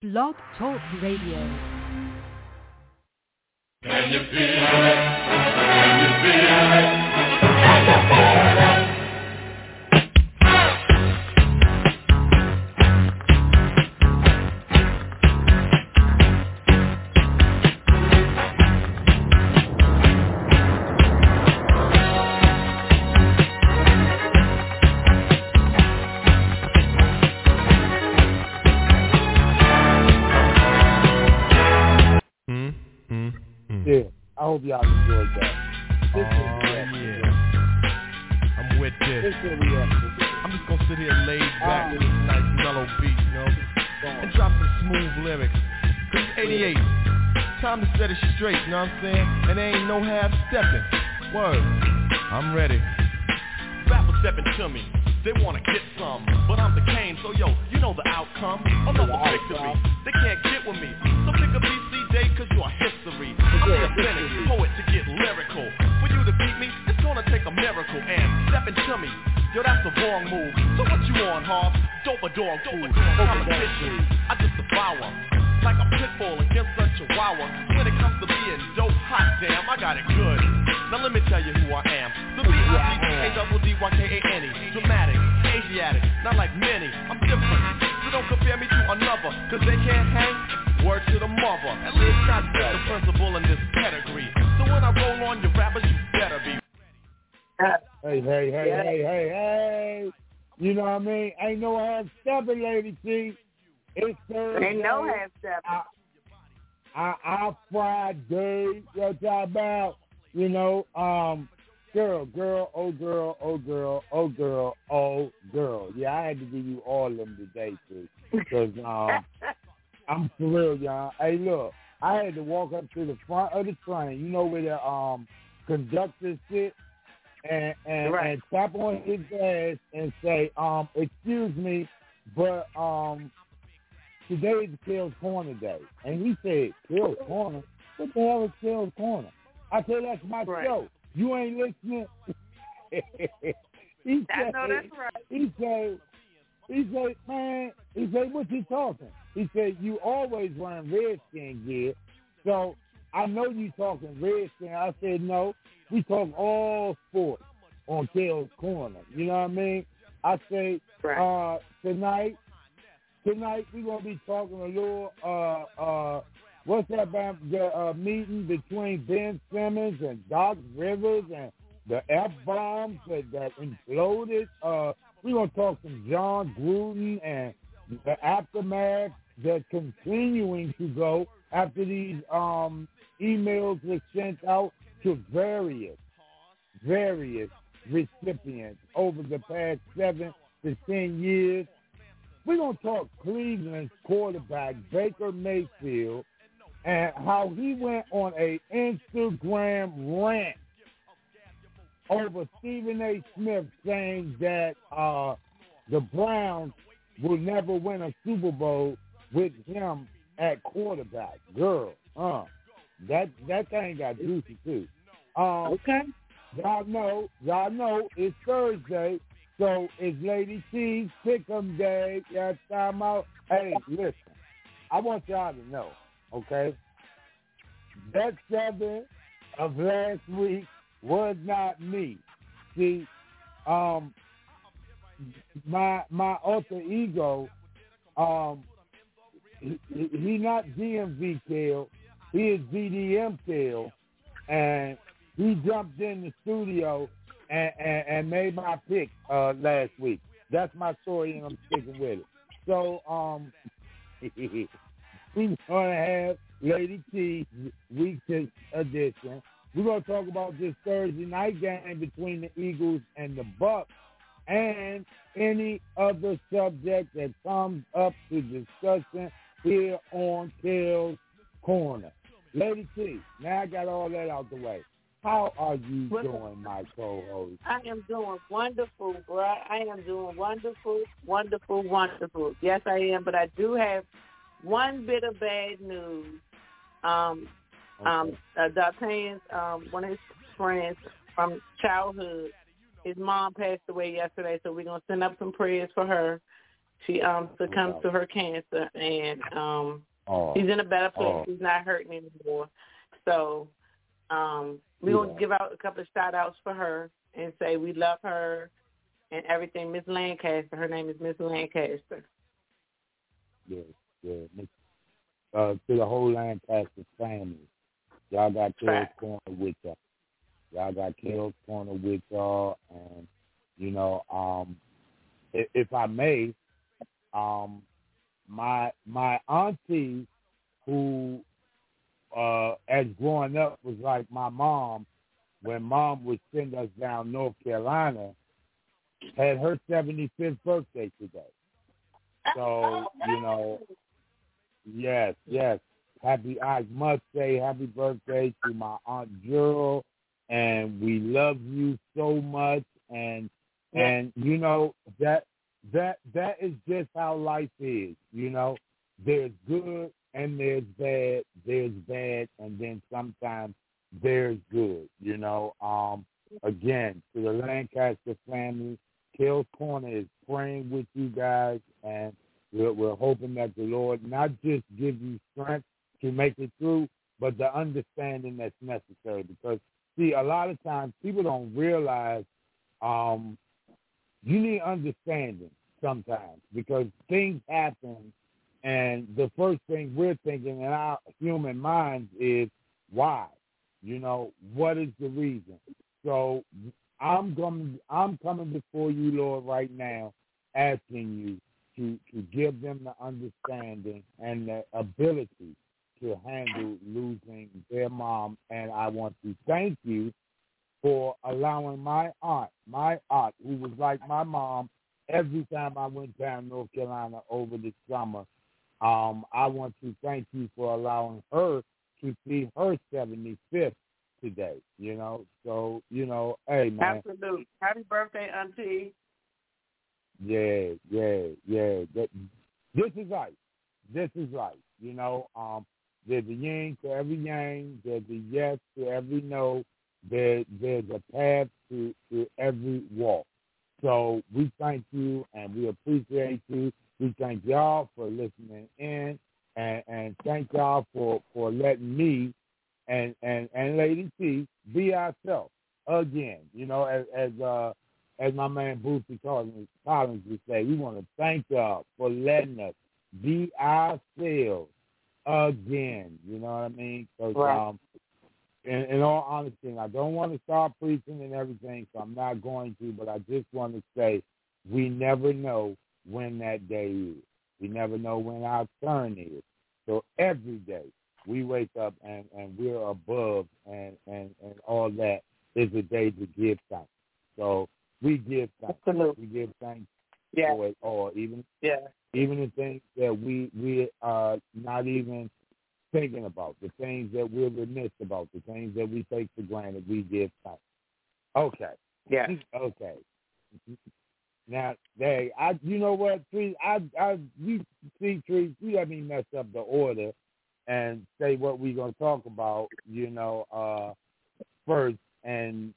Blog Talk Radio. Can you feel it? Can you feel it? Can you feel it? Yeah, I hope y'all enjoyed that. I'm with this. I'm just gonna sit here laid back with this nice mellow beat, you know, and drop some smooth lyrics. Cause it's 88. Time to set it straight, you know what I'm saying? And there ain't no half stepping. Word. I'm ready. Rappers stepping to me. They wanna get some, but I'm the Kane, so yo, you know the outcome. Another victory. They can't get with me. So pick a BC day, cause you're history. I'm the authentic poet to get lyrical. For you to beat me, it's gonna take a miracle. And stepping to me, yo, that's the wrong move. So what you on, Hoff? Dope a dog food. Competition, I just devour. Like a pit bull against a chihuahua. When it comes to being dope, hot damn, I got it good. Now let me tell you who I am. The B-I-C-K-double-D-Y-K-A-N-E. Dramatic, Asiatic, not like many. I'm different, so don't compare me to another. Cause they can't hang, word to the mother. At least I get the principle in this pedigree. So when I roll on your rappers, you better be. Hey. You know what I mean? Ain't no half stepping, Lady T. It's Thursday. Ain't no half stepping. Our Friday, what y'all about? You know, girl, oh girl. Yeah, I had to give you all of them today, too. Because I'm for real, y'all. Hey, look, I had to walk up to the front of the train, you know, where the conductor sits, and tap on his ass and say, excuse me, but today is Kale's Corner Day. And he said, Kale's Corner? What the hell is Kale's Corner? I said, that's my show. You ain't listening? I know that's right. He said, man, what you talking? He said, you always wearing Redskin gear, so I know you talking Redskin. I said, no, we talk all sports on Kale's Corner. You know what I mean? I say, tonight we're going to be talking a little, what's that about the meeting between Ben Simmons and Doc Rivers and the F-bombs that imploded. We're going to talk some John Gruden and the aftermath that's continuing to go after these emails were sent out to various recipients over the past 7 to 10 years. We're going to talk Cleveland's quarterback, Baker Mayfield, and how he went on a Instagram rant over Stephen A. Smith saying that the Browns will never win a Super Bowl with him at quarterback. Girl, that thing got juicy too. Okay. Y'all know it's Thursday, so it's Lady T's Pick'em Day. Y'all time out. Hey, listen, I want y'all to know, okay? That 7 of last week was not me. See, my alter ego, he not DMV Kale, he is BDM Kale, and he jumped in the studio and made my pick last week. That's my story, and I'm sticking with it. So, we're going to have Lady T's Week 6 edition. We're going to talk about this Thursday night game between the Eagles and the Bucks and any other subject that comes up to discussion here on Kale's Corner. Lady T, now I got all that out the way. How are you doing, my co-host? I am doing wonderful, bro. I am doing wonderful. Yes, I am, but I do have one bit of bad news. D'Artagnan's, one of his friends from childhood, his mom passed away yesterday, so we're going to send up some prayers for her. She succumbed to her cancer, and she's in a better place. She's not hurting anymore. So we're going to give out a couple of shout-outs for her and say we love her and everything. Miss Lancaster, her name is Miss Lancaster. Yeah. To the whole Lancaster family, y'all got Kel's Corner with y'all. Y'all got Kel's Corner with y'all, and if I may, my auntie, who as growing up was like my mom, when Mom would send us down North Carolina, had her 75th birthday today. So yes. I must say happy birthday to my Aunt Gerald, and we love you so much, and that is just how life is. There's good and there's bad, and then sometimes there's good. Again, to the Lancaster family, Kel's Corner is praying with you guys, and we're hoping that the Lord not just give you strength to make it through, but the understanding that's necessary. Because, see, a lot of times people don't realize you need understanding sometimes, because things happen, and the first thing we're thinking in our human minds is why? What is the reason? So I'm coming before you, Lord, right now, asking you to give them the understanding and the ability to handle losing their mom. And I want to thank you for allowing my aunt, who was like my mom every time I went down North Carolina over the summer. I want to thank you for allowing her to see her 75th today, So, hey, man. Absolutely. Happy birthday, Auntie. Yeah. This is life. There's a yin to every yang. There's a yes to every no. There's a path to every walk. So we thank you, and we appreciate you. We thank y'all for listening in, and thank y'all for letting me and Lady T be ourselves again. As my man Boosie Collins would say, we want to thank y'all for letting us be ourselves again. You know what I mean? Because in all honesty, I don't want to start preaching and everything, so I'm not going to, but I just want to say we never know when that day is. We never know when our turn is. So every day we wake up and we're above and all that is a day to give thanks. So we give thanks. Absolutely. We give thanks for it all, even the things that we are not even thinking about, the things that we're remiss about, the things that we take for granted, we give thanks. Okay. Yeah. Okay. Now, you know what, Tree? You see, Tree, you let me mess up the order and say what we're gonna talk about, first, and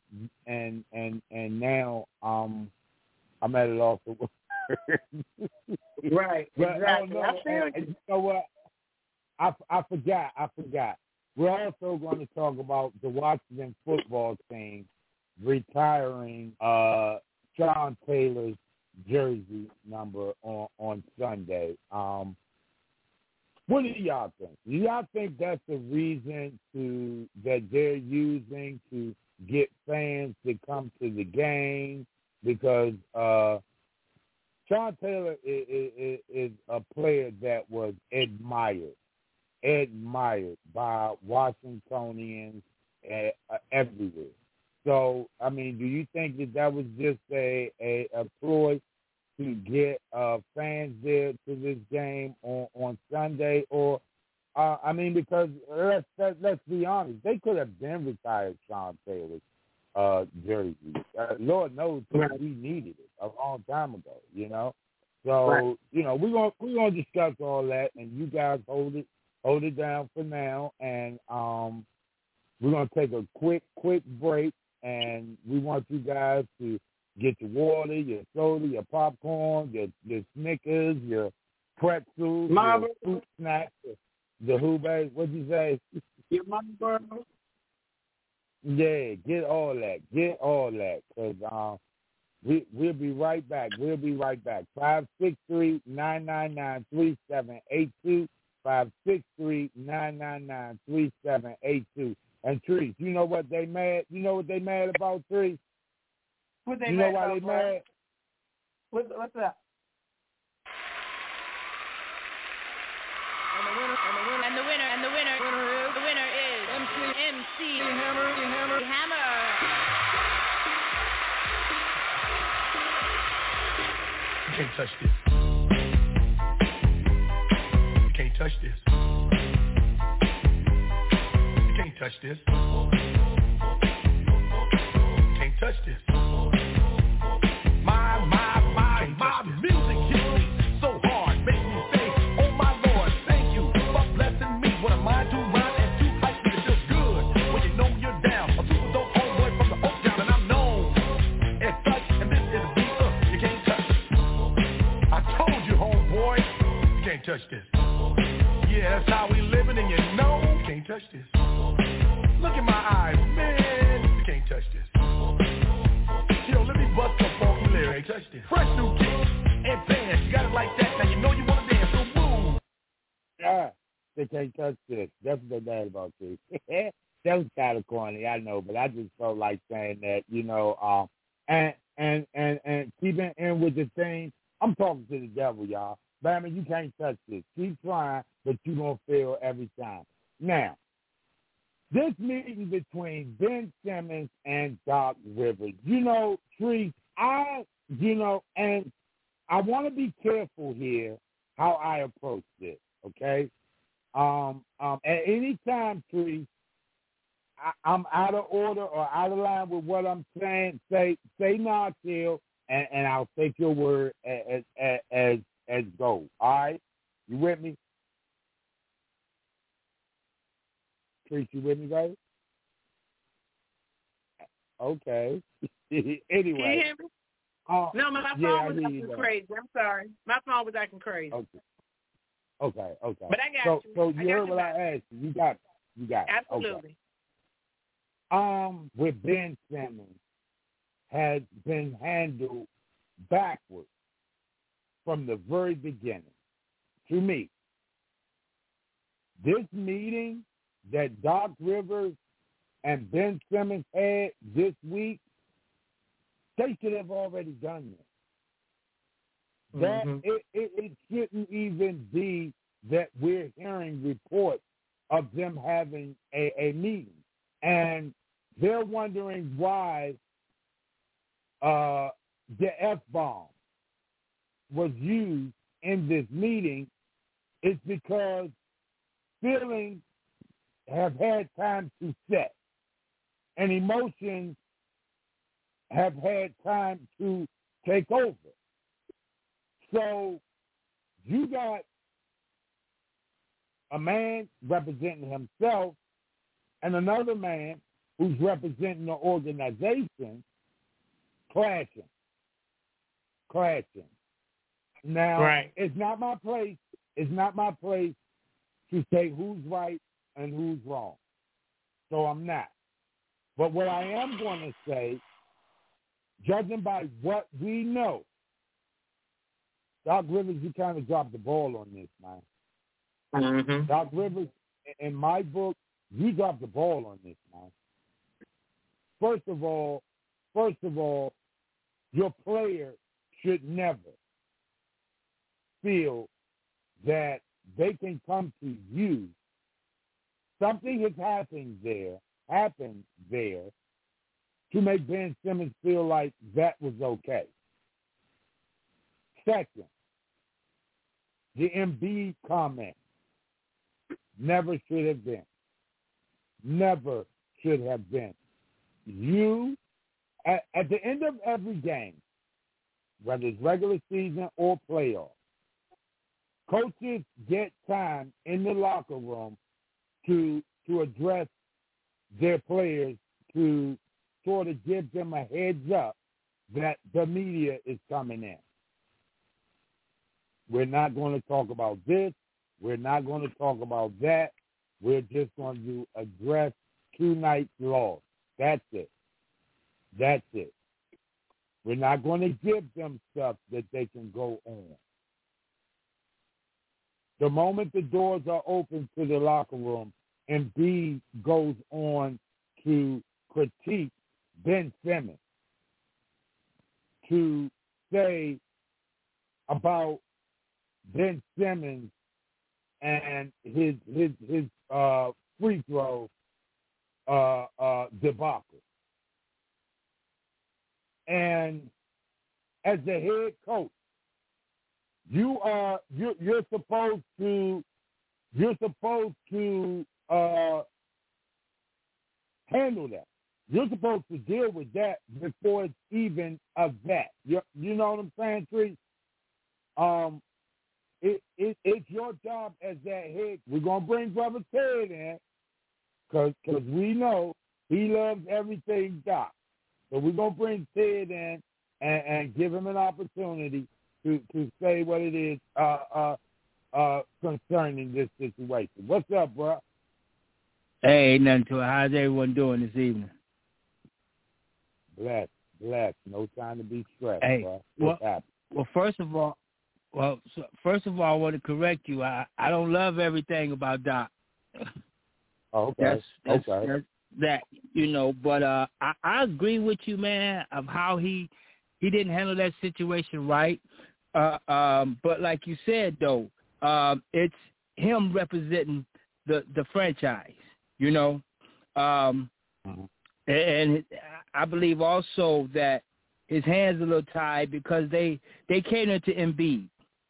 now I'm at a loss of words. Right. But, exactly. You know what? I forgot. We're also going to talk about the Washington football team retiring Sean Taylor's jersey number on Sunday. What do y'all think? Do y'all think that's the reason that they're using to get fans to come to the game? Because Sean Taylor is a player that was admired by Washingtonians everywhere. So, I mean, do you think that was just a ploy to get fans there to this game on Sunday? Or, because let's be honest, they could have then retired Sean Taylor's jersey. Lord knows we needed it a long time ago, So, we're gonna discuss all that, and you guys hold it down for now, and we're gonna take a quick break, and we want you guys to Get your water, your soda, your popcorn, your Snickers, your pretzels, your fruit snacks, the Hubei. What'd you say? Your Marlboro. Yeah, get all that. Get all that. Because we'll be right back. 563-999-3782. 563-999-3782. And Trees, you know what they mad? You know what they mad about, Trees? What they you know why they mad? What's up? And the winner is MC Hammer. You can't touch this. You can't touch this. You can't touch this. You can't touch this. My music hits me so hard, makes me say, oh my Lord, thank you for blessing me. What am I to rhyme and to hype me? It feels good when you know you're down. A super dope homeboy from the Oak Town, and I'm known as such. And this is a beat you can't touch. I told you, homeboy, you can't touch this. Yeah, that's how we living, and you know you can't touch this. Look in my eyes, man, you can't touch this. Yo, let me bust a funky lyric. Touch this. Fresh new kicks and bands. You got it like that. Now you know you want to dance, so move. Yeah, they can't touch this. That's what they're mad about this. That was kind of corny, I know, but I just felt like saying that, you know, and keeping in with the thing. I'm talking to the devil, y'all. But I mean, you can't touch this. Keep trying, but you're going to fail every time. Now, this meeting between Ben Simmons and Doc Rivers, you know, Trees, and I want to be careful here how I approach this, okay? At any time, Trees, I'm out of order or out of line with what I'm saying, say nah, chill, and I'll take your word as gold, all right? You with me? Trees, you with me, guys? Okay. Anyway. Can you hear me? No, my phone was acting crazy. I'm sorry. My phone was acting crazy. Okay. But I got you. So you heard what I asked you. You got it. Absolutely. Okay. With Ben Simmons has been handled backwards from the very beginning. To me, this meeting that Doc Rivers and Ben Simmons had this week, they should have already done this. That it shouldn't even be that we're hearing reports of them having a meeting. And they're wondering why the F-bomb was used in this meeting. It's because feelings have had time to set and emotions have had time to take over. So you got a man representing himself and another man who's representing the organization clashing. Now, It's not my place to say who's right and who's wrong. So I'm not. But what I am going to say, judging by what we know, Doc Rivers, you kind of dropped the ball on this, man. Mm-hmm. Doc Rivers, in my book, you dropped the ball on this, man. First of all, your player should never feel that they can come to you. Something has happened there to make Ben Simmons feel like that was okay. Second, the Embiid comment never should have been. Never should have been. You, at the end of every game, whether it's regular season or playoff, coaches get time in the locker room to address their players, to sort of give them a heads up that the media is coming in. We're not going to talk about this. We're not going to talk about that. We're just going to address tonight's laws. That's it. That's it. We're not going to give them stuff that they can go on. The moment the doors are open to the locker room, Embiid goes on to critique Ben Simmons, to say about Ben Simmons and his free throw debacle. And as the head coach, you're supposed to handle that. You're supposed to deal with that before it's even a that. You know what I'm saying, Tree? It's your job as that head. We're gonna bring Brother Ted in, cause we know he loves everything Doc. So we're gonna bring Ted in and give him an opportunity to say what it is concerning this situation. What's up, bro? Hey, ain't nothing to it. How's everyone doing this evening? Blessed. No time to be stressed, hey, bro. What's happening? First of all, I want to correct you. I don't love everything about Doc. Okay. That's that, but I agree with you, man, of how he didn't handle that situation right. But like you said, though, it's him representing the franchise, and I believe also that his hands are a little tied because they cater to Embiid,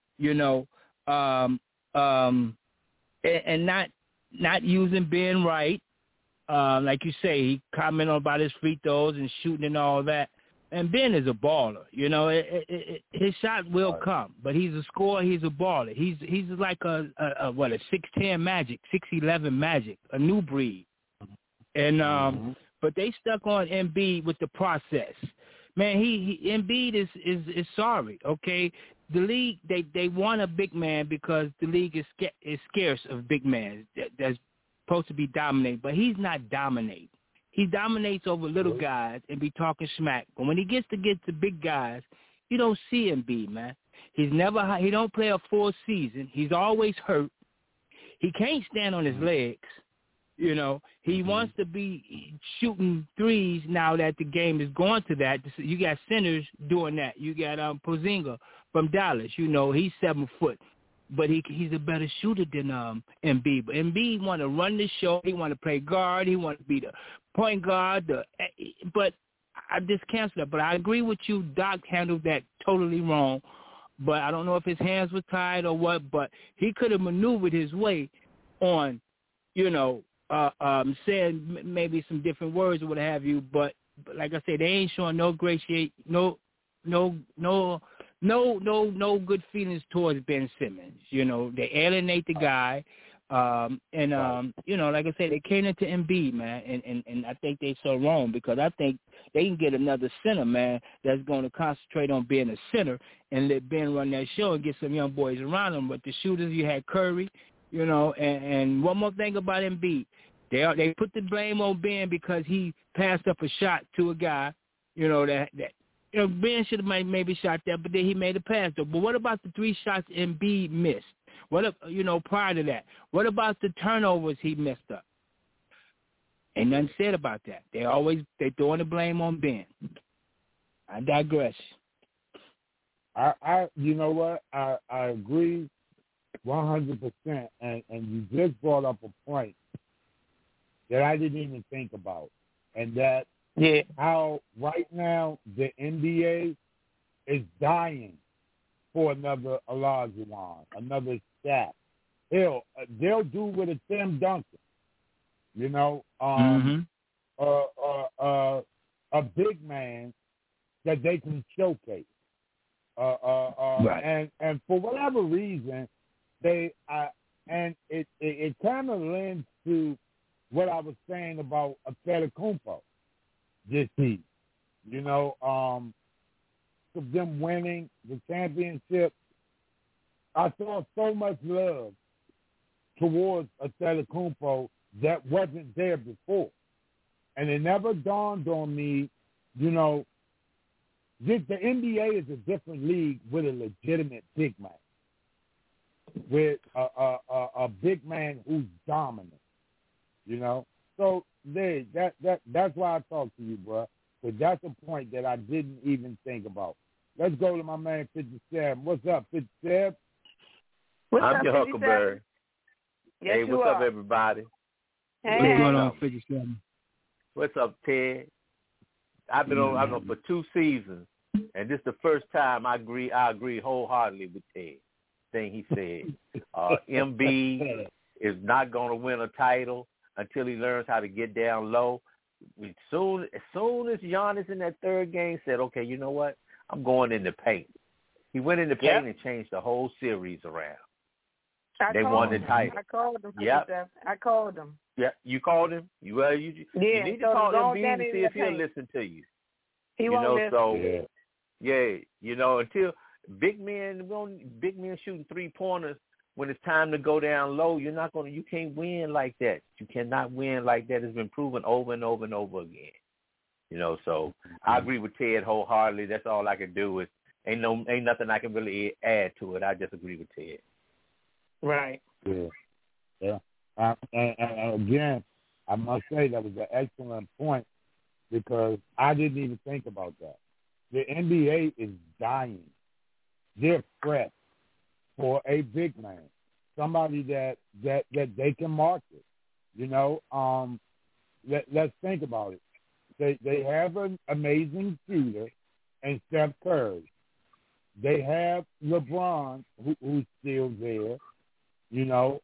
and not using Ben right. Like you say, he commented about his free throws and shooting and all that. And Ben is a baller, his shot will come, but he's a scorer. He's a baller. He's like a 6'10" Magic, 6'11" Magic, a new breed. And but they stuck on Embiid with the process. Man, Embiid is sorry. Okay, the league they want a big man because the league is scarce of big men that's supposed to be dominating, but he's not dominating. He dominates over little guys and be talking smack. But when he gets to big guys, you don't see Embiid, man. He don't play a full season. He's always hurt. He can't stand on his legs. He wants to be shooting threes now that the game is going to that. You got centers doing that. You got Porzingis from Dallas. He's 7 foot. But he's a better shooter than Embiid. But Embiid want to run the show. He want to play guard. He want to be the point guard. But I just canceled that. But I agree with you. Doc handled that totally wrong. But I don't know if his hands were tied or what. But he could have maneuvered his way on, saying maybe some different words or what have you. But like I said, they ain't showing no good feelings towards Ben Simmons. They alienate the guy. Like I said, they came into Embiid, man, and I think they so wrong because I think they can get another center, man, that's going to concentrate on being a center and let Ben run that show and get some young boys around him. But the shooters, you had Curry, and one more thing about Embiid. They put the blame on Ben because he passed up a shot to a guy, that Ben should have maybe shot that, but then he made a pass, though. But what about the 3 shots Embiid missed? What, prior to that? What about the turnovers he messed up? Ain't nothing said about that. They throwing the blame on Ben. I digress. You know what? I agree 100%, and you just brought up a point that I didn't even think about, and that how right now the NBA is dying for another Olajuwon, another Shaq. They'll do with a Tim Duncan, a big man that they can showcase. Right. And for whatever reason, it kind of lends to what I was saying about Antetokounmpo this season. of them winning the championship, I saw so much love towards Antetokounmpo that wasn't there before. And it never dawned on me, you know, the NBA is a different league with a legitimate big man, with a big man who's dominant, you know. So that's why I talk to you, bro. Because that's a point that I didn't even think about. Let's go to my man 57. What's up, 57? I'm your Huckleberry. Yes, hey, what's up, everybody? Hey. What's going on, 57? What's up, Ted? I've been on for 2 seasons, and this is the first time I agree wholeheartedly with Ted. Thing he said, Embiid is not going to win a title until he learns how to get down low. As soon as Giannis in that third game said, okay, you know what? I'm going in the paint. He went in the paint and changed the whole series around. They won the title. I called him. Yep. I called him. Yeah, you called him? You need to call Embiid and see if he'll listen to you. He won't listen. So, you know, until big men shooting 3-pointers, when it's time to go down low, you can't win like that. You cannot win like that. It's been proven over and over and over again. You know, so I agree with Ted wholeheartedly. That's all I can do. Ain't nothing I can really add to it. I just agree with Ted. Right. Yeah. And again, I must say that was an excellent point because I didn't even think about that. The NBA is dying. They're pressed for a big man, somebody that they can market. You know, let's think about it. They have an amazing shooter and Steph Curry. They have LeBron, who's still there. You know,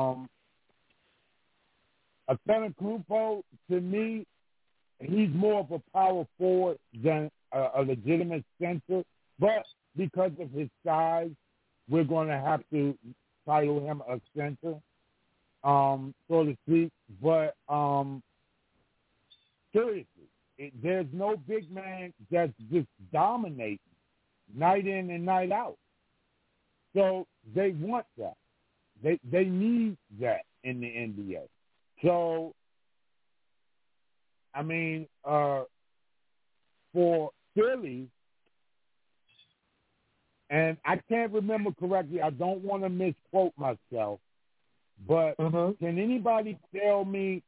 Antetokounmpo, to me, he's more of a power forward than a legitimate center. But because of his size, we're going to have to title him a center, so to speak. But seriously, there's no big man that's just dominating night in and night out. So they want that. They need that in the NBA. So, I mean, for Philly, and I can't remember correctly, I don't want to misquote myself, but can anybody tell me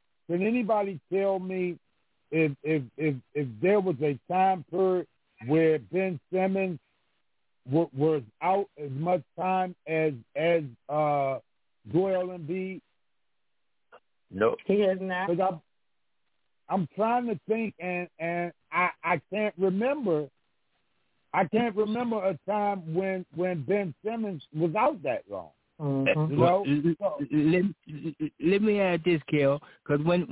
if there was a time period where Ben Simmons was out as much time as Joel Embiid? No, he has not. Because I'm trying to think, and I can't remember. I can't remember a time when Ben Simmons was out that long. You know? Let me add this, Kel, because when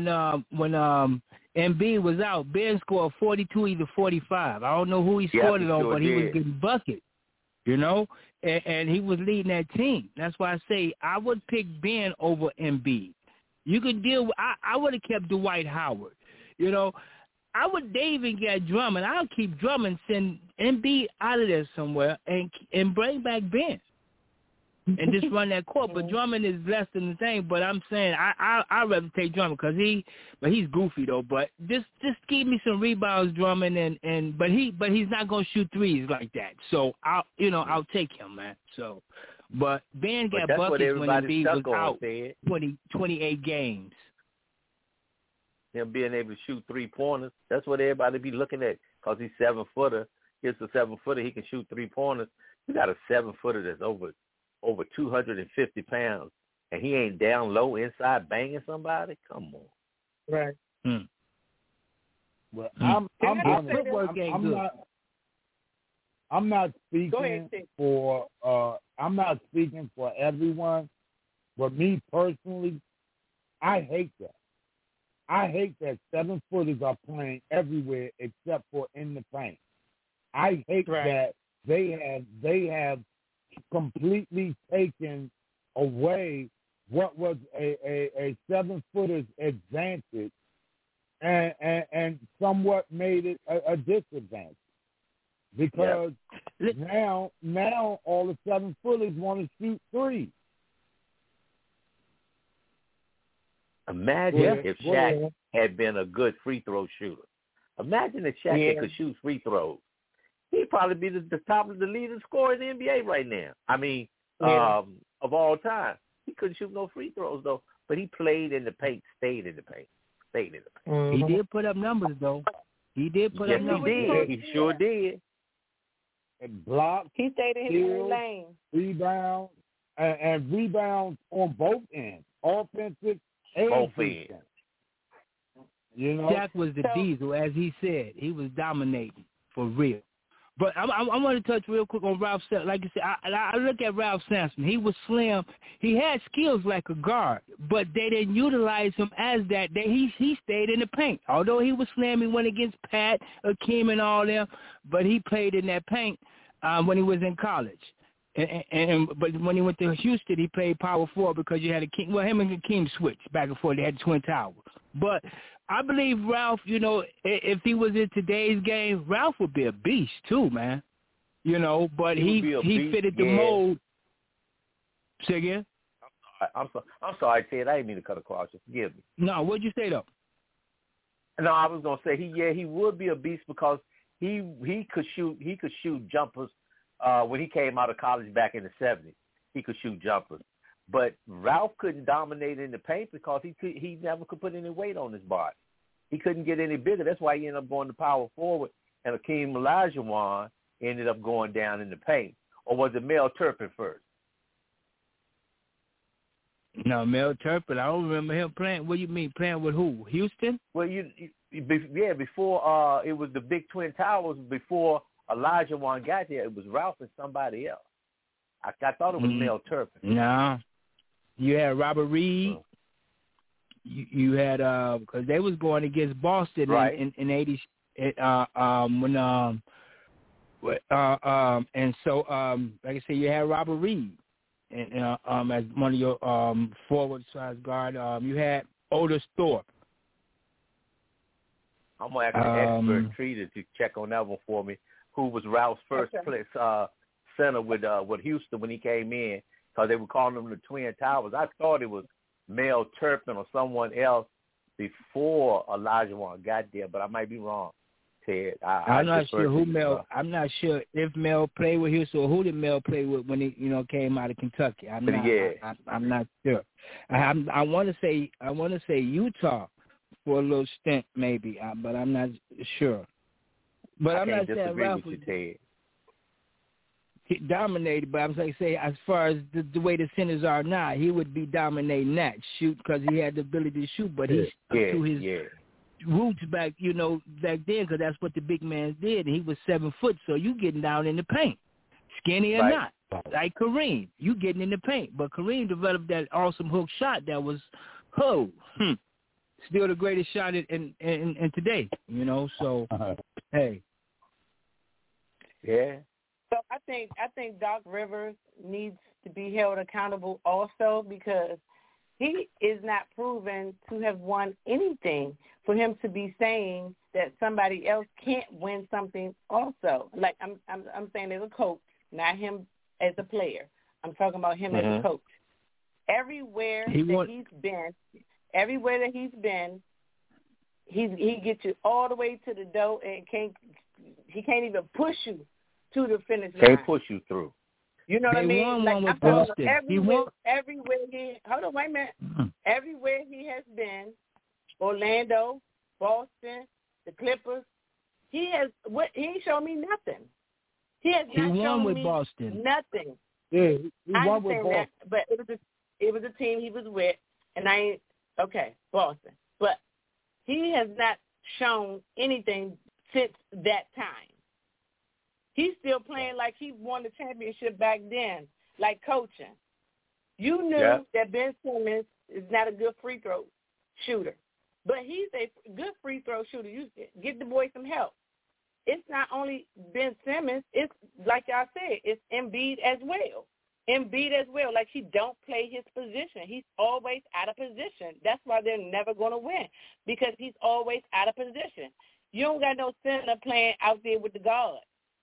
Embiid was out, Ben scored 42, either 45. I don't know who he scored it on, but he was getting buckets, you know, and he was leading that team. That's why I say I would pick Ben over Embiid. You could deal with. I would have kept Dwight Howard, you know. They even get Drummond. I'll keep Drummond, send Embiid out of there somewhere, and bring back Ben. And just run that court. But Drummond is less than the thing. But I'm saying I'd rather take Drummond because he's goofy though. But just give me some rebounds, Drummond, but he's not gonna shoot threes like that. So I'll take him, man. So, but Ben got buckets when Embiid was out 28 games. Him being able to shoot 3-pointers, that's what everybody be looking at because he's 7-footer. He's a 7-footer. He can shoot 3-pointers. You got a 7-footer that's over 250 pounds, and he ain't down low inside banging somebody? Come on. Right. Well, I'm not speaking for everyone, but me personally, I hate that. I hate that 7-footers are playing everywhere except for in the paint. I hate that they have completely taken away what was a 7-footer's advantage and somewhat made it a disadvantage. because now all the 7-footers want to shoot three. Imagine if Shaq had been a good free throw shooter. Imagine if Shaq could shoot free throws. He'd probably be the top of the leading scorer in the NBA right now. I mean, of all time. He couldn't shoot no free throws, though. But he played in the paint, stayed in the paint. Mm-hmm. He did put up numbers, though. He did put up numbers. He sure did. And block. He stayed in his own lane. Rebound. And rebounds on both ends. Offensive and defensive. You know? Shaq was the diesel, as he said. He was dominating for real. But I want to touch real quick on Ralph Sampson. Like you said, I look at Ralph Sampson. He was slim. He had skills like a guard, but they didn't utilize him as that. He stayed in the paint. Although he was slim, he went against Pat, Akeem, and all them, but he played in that paint when he was in college. But when he went to Houston, he played power forward because you had Akeem. Well, him and Akeem switched back and forth. They had the Twin Towers. But I believe Ralph, you know, if he was in today's game, Ralph would be a beast too, man. You know, but he fitted the mold. Say again? I'm sorry, Ted. I didn't mean to cut across you. Forgive me. No, what'd you say though? No, I was gonna say he would be a beast because he could shoot jumpers when he came out of college back in the 70s. He could shoot jumpers. But Ralph couldn't dominate in the paint because he never could put any weight on his body. He couldn't get any bigger. That's why he ended up going to power forward, and Akeem Olajuwon ended up going down in the paint. Or was it Mel Turpin first? No, Mel Turpin. I don't remember him playing. What do you mean, playing with who? Houston? Well, before it was the big Twin Towers, before Olajuwon got there, it was Ralph and somebody else. I thought it was Mel Turpin. No. You had Robert Reed. You had because they was going against Boston in 80s and so like I said, you had Robert Reed and as one of your forward size guard. You had Otis Thorpe. I'm gonna ask the expert Treater to check on that one for me. Who was Ralph's first place center with Houston when he came in? Because they were calling them the Twin Towers. I thought it was Mel Turpin or someone else before Olajuwon got there, but I might be wrong, Ted. I'm not sure who Mel. I'm not sure if Mel played with Houston or who did Mel play with when he came out of Kentucky. I'm not sure. I want to say Utah for a little stint maybe, but I'm not sure. But I'm not saying Ralph was dominated, but I'm going to say as far as the way the centers are now, he would be dominating that shoot because he had the ability to shoot, but he stuck to his roots back then because that's what the big man did. And he was 7 foot, so you getting down in the paint, skinny or not, like Kareem, you getting in the paint. But Kareem developed that awesome hook shot that was, still the greatest shot in today, So hey, yeah. So I think Doc Rivers needs to be held accountable also because he is not proven to have won anything for him to be saying that somebody else can't win something also. Like I'm saying as a coach, not him as a player. I'm talking about him as a coach. Everywhere that he's been, he gets you all the way to the door and he can't even push you to the finish line. Can't push you through. You know what I mean? Like I'm talking everywhere hold on, wait a minute. Everywhere he has been, Orlando, Boston, the Clippers, he ain't showed me nothing. He has not shown me Boston. Nothing. Yeah, he won with Boston. That, but it was a team he was with, and Boston. But he has not shown anything since that time. He's still playing like he won the championship back then, like coaching. You knew that Ben Simmons is not a good free throw shooter, but he's a good free throw shooter. You get the boy some help. It's not only Ben Simmons. It's like y'all said, it's Embiid as well. Like he don't play his position. He's always out of position. That's why they're never going to win because he's always out of position. You don't got no center playing out there with the guard.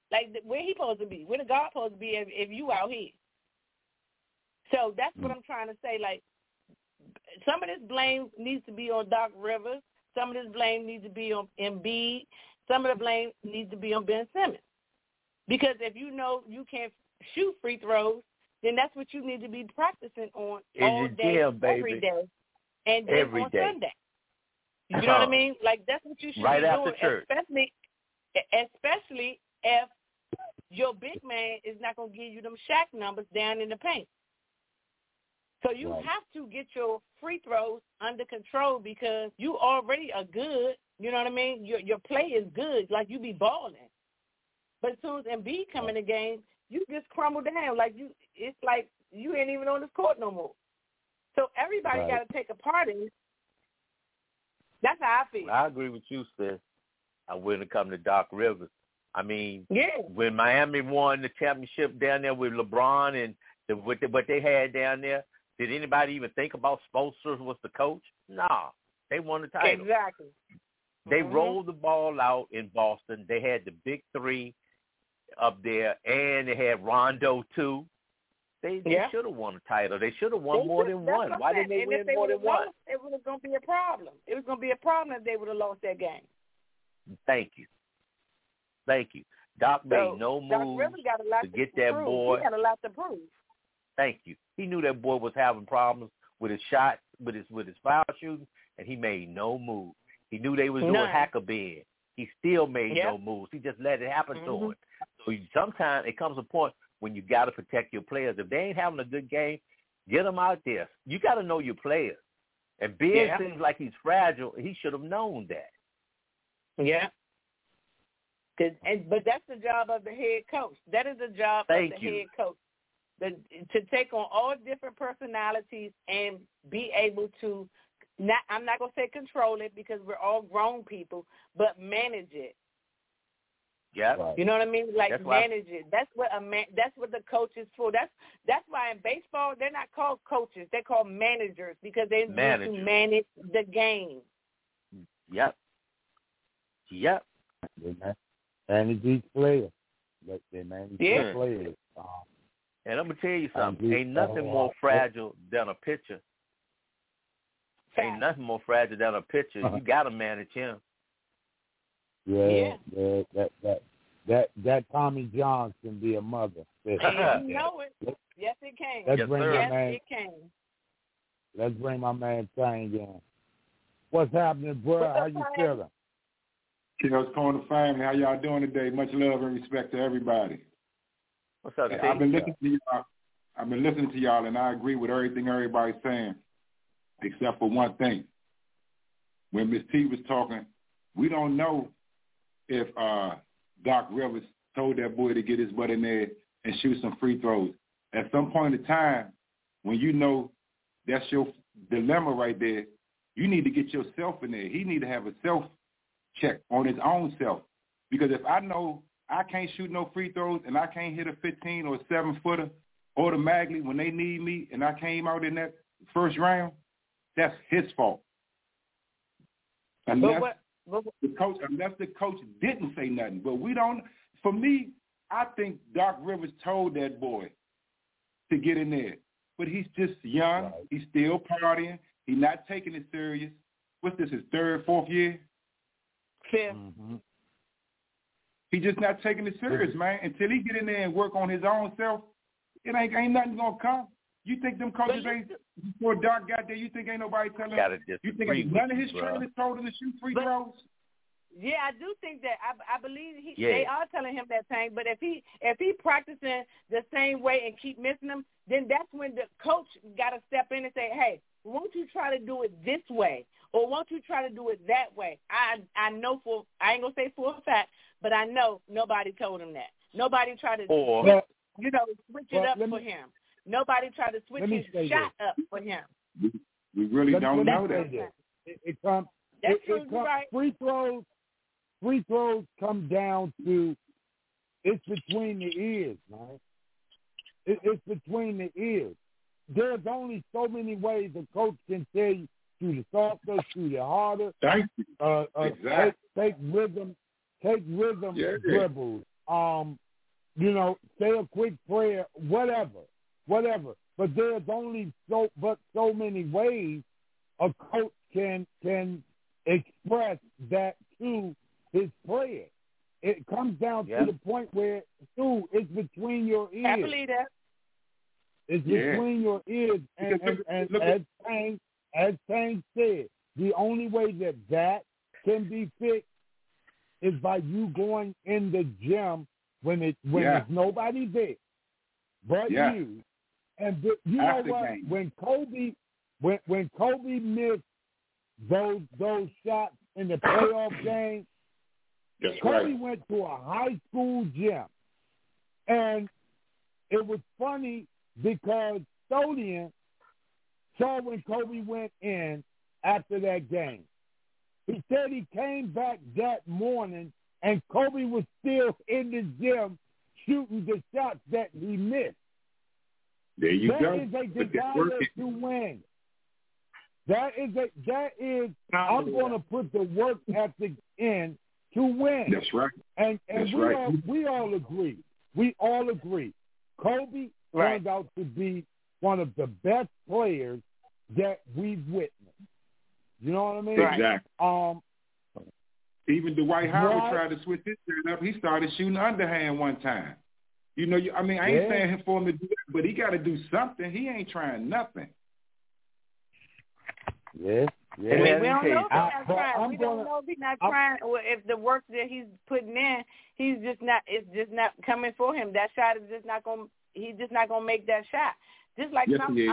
Like where he supposed to be? Where the guard supposed to be if you out here? So that's what I'm trying to say. Like some of this blame needs to be on Doc Rivers. Some of this blame needs to be on Embiid. Some of the blame needs to be on Ben Simmons. Because if you know you can't shoot free throws, then that's what you need to be practicing on all day, every day, and then every on day. Sunday. You know what I mean? Like that's what you should right be after doing, church. especially if your big man is not going to give you them Shaq numbers down in the paint. So you have to get your free throws under control because you already are good. You know what I mean? Your play is good. Like you be balling. But as soon as Embiid come in the game, you just crumble down. Like it's like you ain't even on this court no more. So everybody got to take a part in it. That's how I feel. I agree with you, sis. I wouldn't come to Doc Rivers. I mean, when Miami won the championship down there with LeBron and what they had down there, did anybody even think about Spoelstra was the coach? Nah, they won the title. Exactly. They rolled the ball out in Boston. They had the big three up there, and they had Rondo too. They should have won the title. They should have won more than one. Why didn't they win more than one? It was going to be a problem. It was going to be a problem if they would have lost that game. Thank you. Doc made no move to get that boy. He had a lot to prove. Thank you. He knew that boy was having problems with his shot, with his foul shooting, and he made no move. He knew they was doing hack-a-ben. He still made no moves. He just let it happen to him. So sometimes it comes a point when you got to protect your players. If they ain't having a good game, get them out there. You got to know your players. And Ben seems like he's fragile. He should have known that. Yeah. But that's the job of the head coach. That is the job of the head coach. To take on all different personalities and be able to, I'm not going to say control it because we're all grown people, but manage it. Yeah. You know what I mean? Like manage it. That's what that's what the coach is for. That's why in baseball they're not called coaches. They're called managers because they need to manage the game. Yep. Manage each player. They manage each player. And I'm going to tell you something. Ain't nothing more fragile than a pitcher. Ain't nothing more fragile than a pitcher. You got to manage him. That Tommy John can be a mother. You know it. Yes, it can. It can. Let's bring my man Tang in. What's happening, bro? How you feeling? What's going on, family? How y'all doing today? Much love and respect to everybody. What's up, I've been listening to y'all, and I agree with everything everybody's saying, except for one thing. When Miss T was talking, we don't know if Doc Rivers told that boy to get his butt in there and shoot some free throws. At some point in time, when you know that's your dilemma right there, you need to get yourself in there. He need to have a self-check on his own self. Because if I know I can't shoot no free throws and I can't hit a 15 or a 7-footer automatically when they need me and I came out in that first round, that's his fault. Unless the coach didn't say nothing. But we don't. For me, I think Doc Rivers told that boy to get in there. But he's just young. Right. He's still partying. He's not taking it serious. What's this, his third, fourth year? Fifth. Mm-hmm. He's just not taking it serious, man. Until he get in there and work on his own self, it ain't nothing going to come. You think them coaches ain't, before Doc got there, you think ain't nobody telling him? You think none of his trainers told him to shoot free throws? Yeah, I do think that. I believe they are telling him that thing. But if he practicing the same way and keep missing them, then that's when the coach got to step in and say, hey, won't you try to do it this way? Or won't you try to do it that way? I know I ain't going to say for a fact, but I know nobody told him that. Nobody tried to, switch it up for him. Nobody tried to switch his shot up for him. We really don't know that. It comes. Free throws come down to it's between the ears, man. It's between the ears. There's only so many ways a coach can tell you shoot it softer, shoot it harder. Thank you. Exactly. Take rhythm dribbles. say a quick prayer, whatever. But there's only so many ways a coach can express that to his player. It comes down to the point where, it's between your ears. I believe that. It's between your ears, and as Tank said, the only way that can be fixed is by you going in the gym when there's nobody there but you. And you know what? When Kobe missed those shots in the playoff game, Kobe went to a high school gym, and it was funny because Stodian saw when Kobe went in after that game. He said he came back that morning, and Kobe was still in the gym shooting the shots that he missed. There you go. That is a desire to win. I'm going to put the work ethic in to win. That's right. And we all agree. We all agree. Kobe turned out to be one of the best players that we've witnessed. You know what I mean? Exactly. Even Dwight Howard tried to switch his shirt up. He started shooting underhand one time. I ain't saying for him to do that, but he got to do something. He ain't trying nothing. Yes. We don't know if he's not trying. We don't know if he's not trying, or if the work that he's putting in, it's just not coming for him. That shot is just not going. He's just not going to make that shot. Just like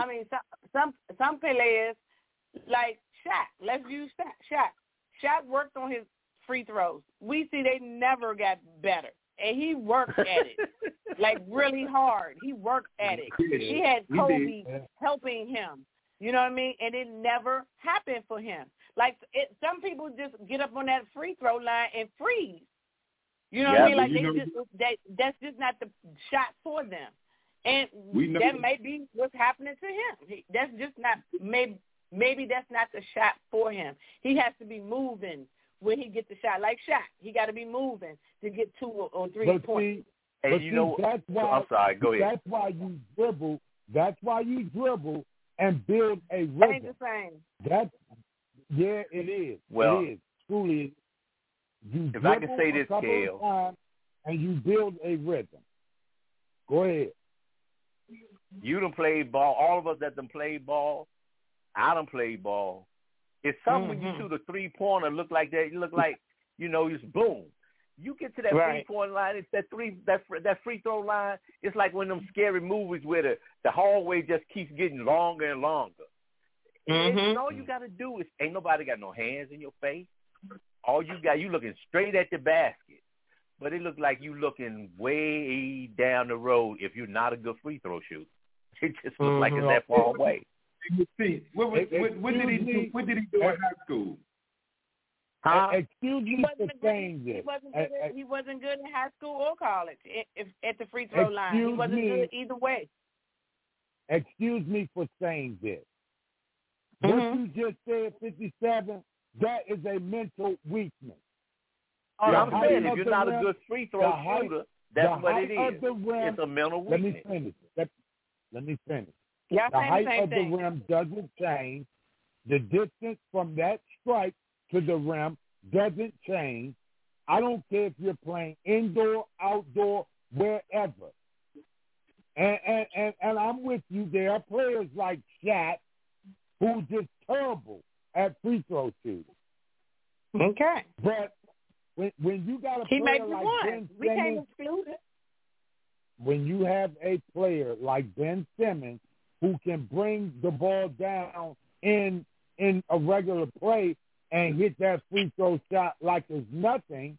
some players, like Shaq. Let's use Shaq. Shaq worked on his free throws. We see they never got better. And he worked at it, like really hard. He worked at it. He had Kobe helping him. You know what I mean? And it never happened for him. Like some people just get up on that free throw line and freeze. You know what I mean? Like that's just not the shot for them. And that may be what's happening to him. That's just not maybe that's not the shot for him. He has to be moving when he gets the shot. Like Shaq, he got to be moving to get 2 or 3 points. That's why, I'm sorry. Go ahead. That's why you dribble. That's why you dribble and build a rhythm. That ain't the same. It is. Well, it is. Truly, you if I can say this, Kale, and you build a rhythm. Go ahead. You done played ball. All of us that done played ball, I done played ball. It's something when you shoot a 3-pointer, look like that. You look like, just boom. You get to that 3-point line, it's that free throw line. It's like one of them scary movies where the hallway just keeps getting longer and longer. And all you got to do is, ain't nobody got no hands in your face. All you got, you looking straight at the basket. But it looks like you looking way down the road if you're not a good free throw shooter. It just looks like it's that far away. See, what did he do? What did he do in high school? Excuse me for saying this. He wasn't good in high school or college at the free throw line. He wasn't good either way. Excuse me for saying this. What you just said, 57, that is a mental weakness. I'm saying if you're not a good free throw shooter, that's what it is. It's a mental weakness. Let me finish. The height of the rim doesn't change. The distance from that strike to the rim doesn't change. I don't care if you're playing indoor, outdoor, wherever. And I'm with you. There are players like Shaq who's just terrible at free throw shooting. Okay. But when you got a player like Ben Simmons, we can't exclude it. When you have a player like Ben Simmons who can bring the ball down in a regular play and hit that free throw shot like it's nothing,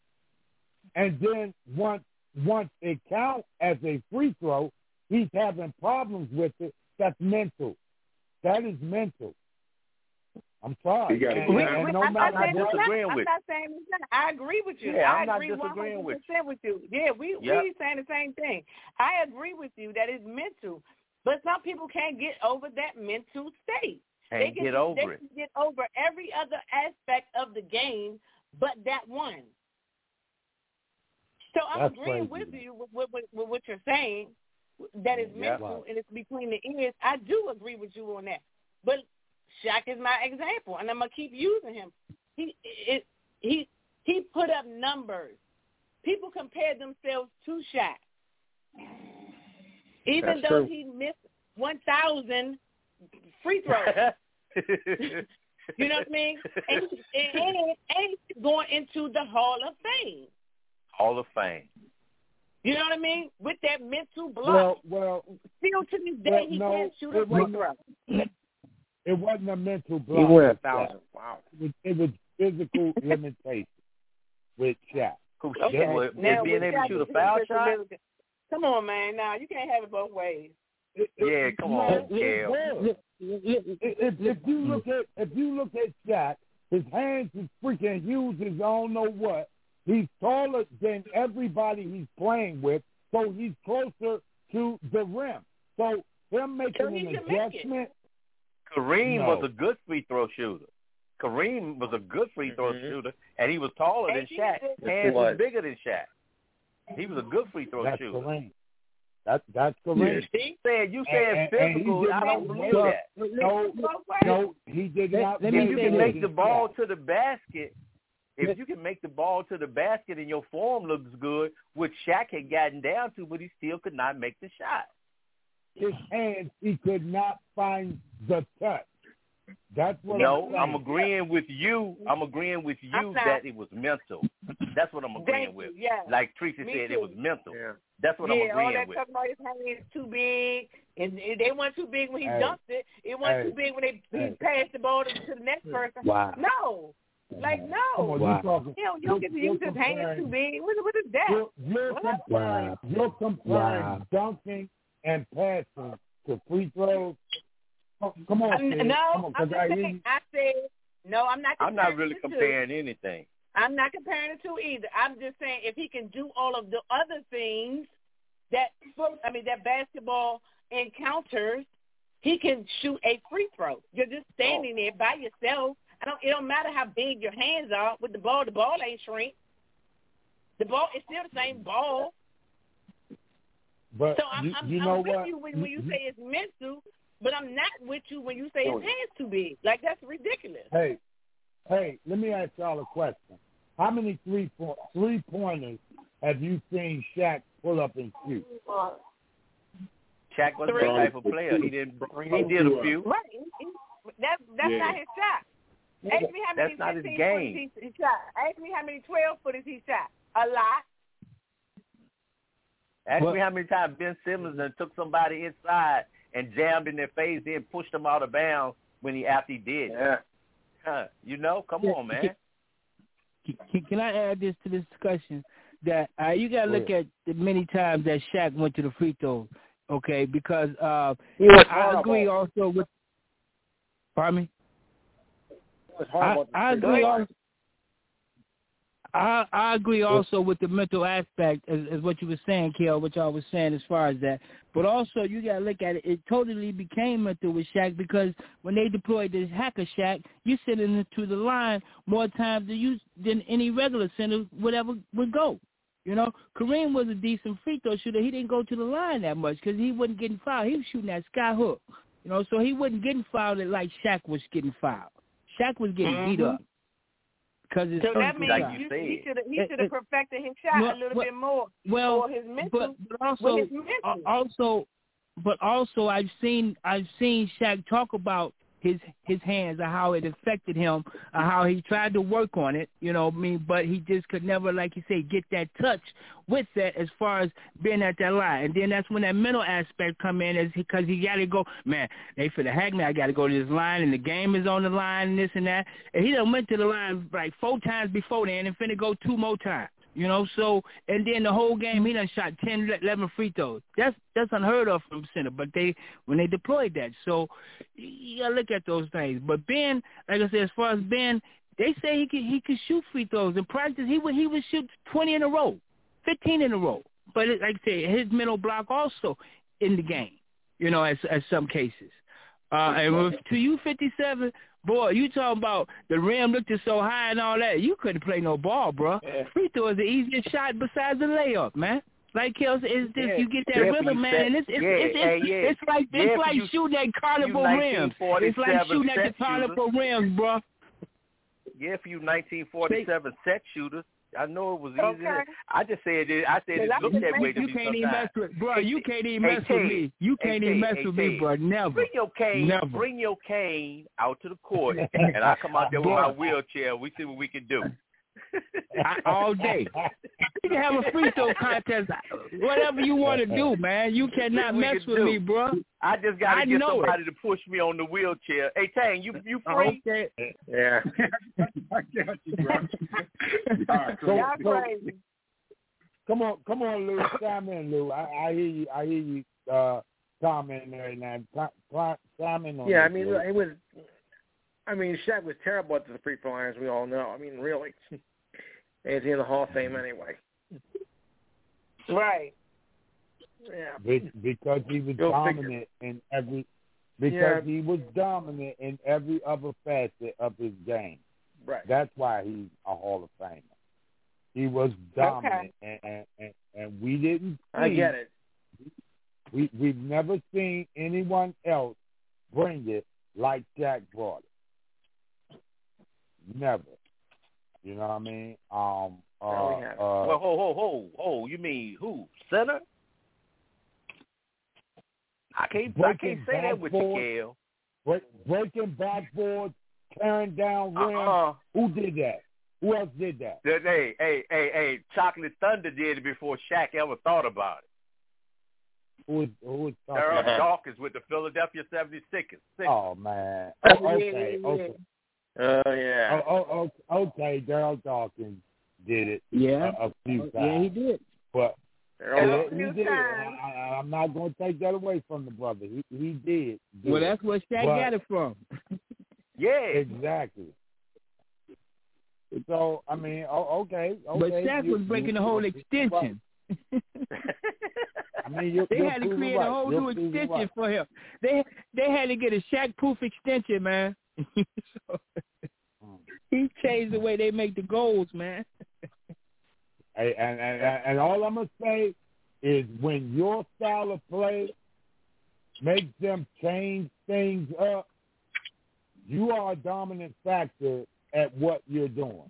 and then once it counts as a free throw, he's having problems with it, that's mental. That is mental. I'm sorry. I'm not saying it's not. I agree with you. Yeah, I I'm agree not disagreeing 100% with you. Yeah, we saying the same thing. I agree with you that it's mental, but some people can't get over that mental state. They can get over every other aspect of the game, but that one. So I'm agreeing with you with what you're saying, that is mental and it's between the ears. I do agree with you on that. But Shaq is my example, and I'm going to keep using him. He put up numbers. People compare themselves to Shaq. Even though he missed 1,000 free throws. You know what I mean? And he's going into the Hall of Fame. Hall of Fame. You know what I mean? With that mental block. Well, still to this day, he can't shoot a free throw. It wasn't a mental block. He went 1,000. Wow. It was physical limitations with Shaq. Okay. Was being able to shoot a foul shot? Come on, man. Now, you can't have it both ways. Yeah, come on, Kel. If you look at Shaq, his hands is freaking huge as I don't know what. He's taller than everybody he's playing with, so he's closer to the rim. So him making an adjustment. Kareem was a good free throw shooter. Kareem was a good free throw shooter, and he was taller than Shaq. Hands was bigger than Shaq. He was a good free throw shooter. Kareem. That's Kareem. You said physical. I don't believe that. No, he did not. If you can make the ball to the basket, if you can make the ball to the basket and your form looks good, which Shaq had gotten down to, but he still could not make the shot. His hands, he could not find the touch. That's what I'm agreeing with you. I'm agreeing with you that it was mental. That's what I'm agreeing with. Yeah. Like Tracy said, it was mental. Yeah. That's what I'm agreeing with. All that talking about his hands too big, and they weren't too big when he dunked it. It wasn't too big when he passed the ball to the next person. Wow. No. Like, no. You don't get to use his hands too big. What is that? You're comparing dunking and passing to free throws. Oh, come on, I'm not really comparing anything. I'm not comparing the two either. I'm just saying if he can do all of the other things that basketball encounters, he can shoot a free throw. You're just standing there by yourself. It don't matter how big your hands are with the ball. The ball ain't shrink. The ball is still the same ball. But so I'm with you when you say it's mental. But I'm not with you when you say his hands too big. Like, that's ridiculous. Hey, let me ask y'all a question. How many three-pointers have you seen Shaq pull up and shoot? Shaq was that type of player. He did a few. Right. That's not his shot. Ask me how many 15-footers he shot. Ask me how many 12-footers he shot. A lot. Ask me how many times Ben Simmons took somebody inside and jammed in their face, then pushed them out of bounds after he did. Yeah. Come on, man. Can I add this to this discussion? That you got to look at the many times that Shaq went to the free throws, okay? Because I agree also with. Pardon me. I agree also. I agree also with the mental aspect as what you were saying, Kel, what y'all was saying as far as that. But also you got to look at it. It totally became mental with Shaq because when they deployed this hacker Shaq, you sending it to the line more times than any regular center would go. Kareem was a decent free throw shooter. He didn't go to the line that much because he wasn't getting fouled. He was shooting that sky hook, so he wasn't getting fouled like Shaq was getting fouled. Shaq was getting beat up. So that means he should have perfected his shot a little bit more. Well, for his mental, but also I've seen Shaq talk about his hands and how it affected him, how he tried to work on it, but he just could never, like you say, get that touch with that as far as being at that line. And then that's when that mental aspect come in because he got to go, man, they finna hack me, I got to go to this line, and the game is on the line and this and that. And he done went to the line like 4 times before then and finna go 2 more times. So, and then the whole game, he done shot 10, 11 free throws. That's unheard of from center, but when they deployed that. So, you got to look at those things. But Ben, like I said, as far as Ben, they say he could shoot free throws. In practice, he would shoot 20 in a row, 15 in a row. But like I said, his mental block also in the game, at some cases. To you, 57, boy, you talking about the rim looked so high and all that. You couldn't play no ball, bro. Yeah. Free throw is the easiest shot besides the layup, man. Like Kel said, you get that rhythm, man, and it's like shooting at carnival rims. It's like shooting at the carnival rims, bro. Yeah, for you 1947 set shooters, I know it was easy. I just said it. I said it looked that way to me sometimes. You can't even mess with me. You can't even mess with me, bro. Never. Bring your cane. Never. Bring your cane out to the court, and I'll come out there with my wheelchair. We see what we can do. All day. You can have a free throw contest. Whatever you want to do, man. You cannot mess with me, bro. I just got to get somebody to push me on the wheelchair. Hey, Tang, you free? Okay. Yeah. I got you, bro. All right, Come on, Lou. Chime in, Lou. I hear you. Comment there now. Chime in on. Yeah, I mean, it was. I mean, Shaq was terrible at the free throw line, as we all know. I mean, really. And he's in the Hall of Fame anyway. Right. Yeah. Because he was dominant in every. Because he was dominant in every other facet of his game. Right. That's why he's a Hall of Famer. He was dominant, and we didn't see. I get it. We've never seen anyone else bring it like Shaq brought it. Never. You know what I mean? Well, ho! You mean who? Center? I can't say that with you, Kel. Breaking backboards, tearing down rims. Who did that? Who else did that? Hey! Chocolate Thunder did it before Shaq ever thought about it. Who was talking Earl about? Dawkins with the Philadelphia 76ers. Oh man. Okay. Yeah. Okay. Daryl Dawkins did it. Yeah. A few times. Yeah, he did. But he did. I'm not going to take that away from the brother. He did. Well, that's where Shaq got it from. Yeah. Exactly. So I mean, okay. But Shaq was breaking the whole extension. I mean, they had to create a whole new extension for him. They had to get a Shaq-proof extension, man. So, he changed the way they make the goals, man. And all I'm gonna say is, when your style of play makes them change things up, you are a dominant factor at what you're doing.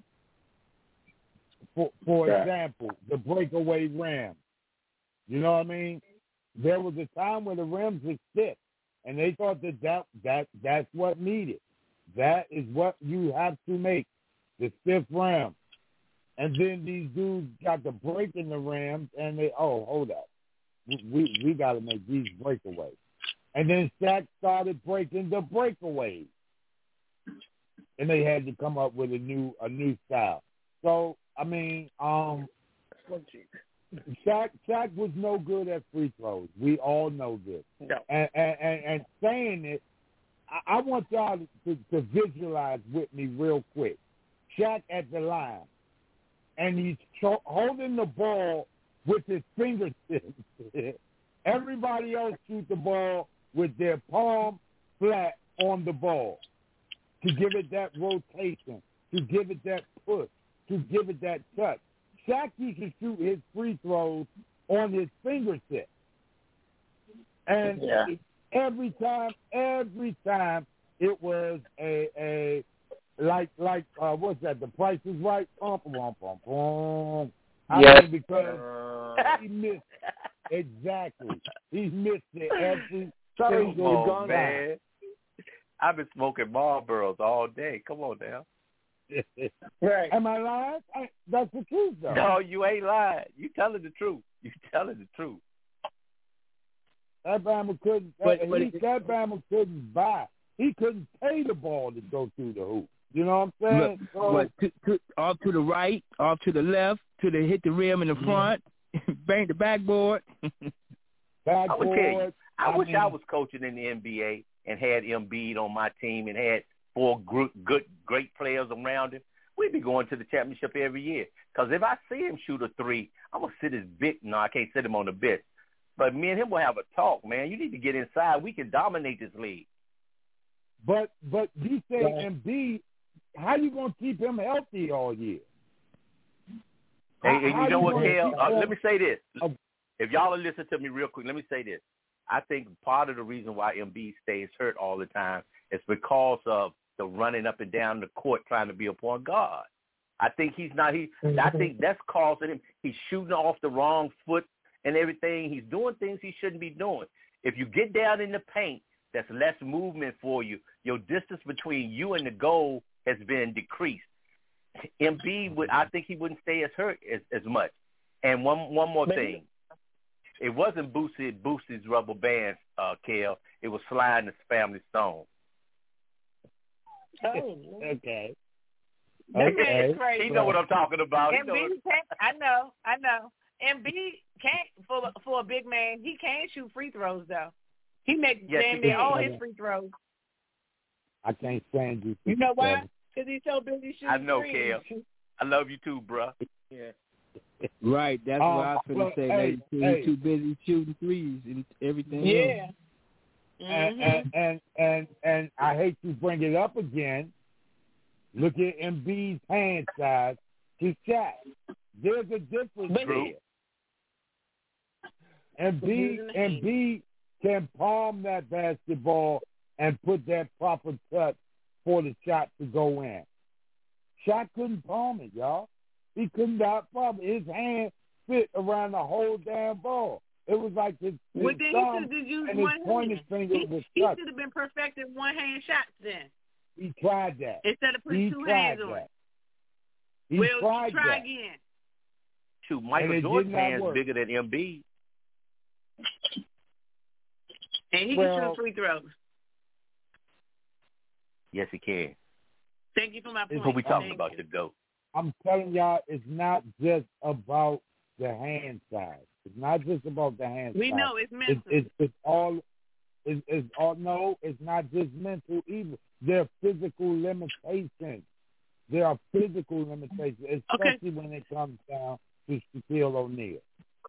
For example, the breakaway rim. You know what I mean? There was a time when the rims were stiff, and they thought that's what needed. That is what you have to make, the stiff rim. And then these dudes got to break in the rims, and they, hold up. We got to make these breakaways. And then Shaq started breaking the breakaways. And they had to come up with a new style. So, I mean, Shaq was no good at free throws. We all know this. No. And saying it, I want y'all to visualize with me real quick. Shaq at the line, and he's holding the ball with his fingertips. Everybody else shoot the ball with their palm flat on the ball to give it that rotation, to give it that push, to give it that touch. Shaq used to shoot his free throws on his fingertips. And every time it was a what's that? The Price is Right. Mean, because he missed exactly. He missed it every single man. I've been smoking Marlboros all day. Come on now. Right. Am I lying? That's the truth, though. No, you ain't lying. You telling the truth. That Bama couldn't. That Bama couldn't buy. He couldn't pay the ball to go through the hoop. You know what I'm saying? But off to the right, off to the left, hit the rim in the front, bang the backboard. I would tell you, I wish I was coaching in the NBA and had Embiid on my team and had four great players around him. We'd be going to the championship every year. Because if I see him shoot a three, I'm going to sit his bit. No, I can't sit him on the bit. But me and him will have a talk, man. You need to get inside. We can dominate this league. But you say Embiid, how you gonna keep him healthy all year? And you know what, Kel? Let me say this. If y'all will listen to me real quick, let me say this. I think part of the reason why Embiid stays hurt all the time is because of the running up and down the court trying to be a point guard. I think I think that's causing him. He's shooting off the wrong foot and everything. He's doing things he shouldn't be doing. If you get down in the paint, that's less movement for you. Your distance between you and the goal has been decreased. Embiid I think he wouldn't stay as hurt as much. And one more thing. It wasn't Boosie's rubber band, Kel. It was Sly and his Family Stone. Oh, okay. Okay. He know what I'm talking about. Embiid I know. Embiid can't for a big man. He can't shoot free throws though. He makes damn near all his free throws. I can't stand you. You know why? Because he's so busy shooting. I know, threes. Kel. I love you too, bro. Yeah. Right, that's what I was going to say. He's too busy shooting threes and everything else. And I hate to bring it up again. Look at Embiid's hand size to Shaq. There's a difference there. Embiid can palm that basketball and put that proper touch for the shot to go in. Shaq couldn't palm it, y'all. He could not palm it. His hand fit around the whole damn ball. It was like his thumb and his pointer finger was He stuck. should have been perfecting one-hand shots then. He tried that. Instead of putting two hands on it. He tried try that. again. Shoot, Michael Jordan's hand's bigger than Embiid. And he can shoot free throws. Yes, he can. Thank you for my point. That's what we talking about, the GOAT. I'm telling y'all, it's not just about the hand size. It's not just about the hand size. We know it's mental. It's all. No, it's not just mental either. There are physical limitations. There are physical limitations, especially when it comes down to Shaquille O'Neal.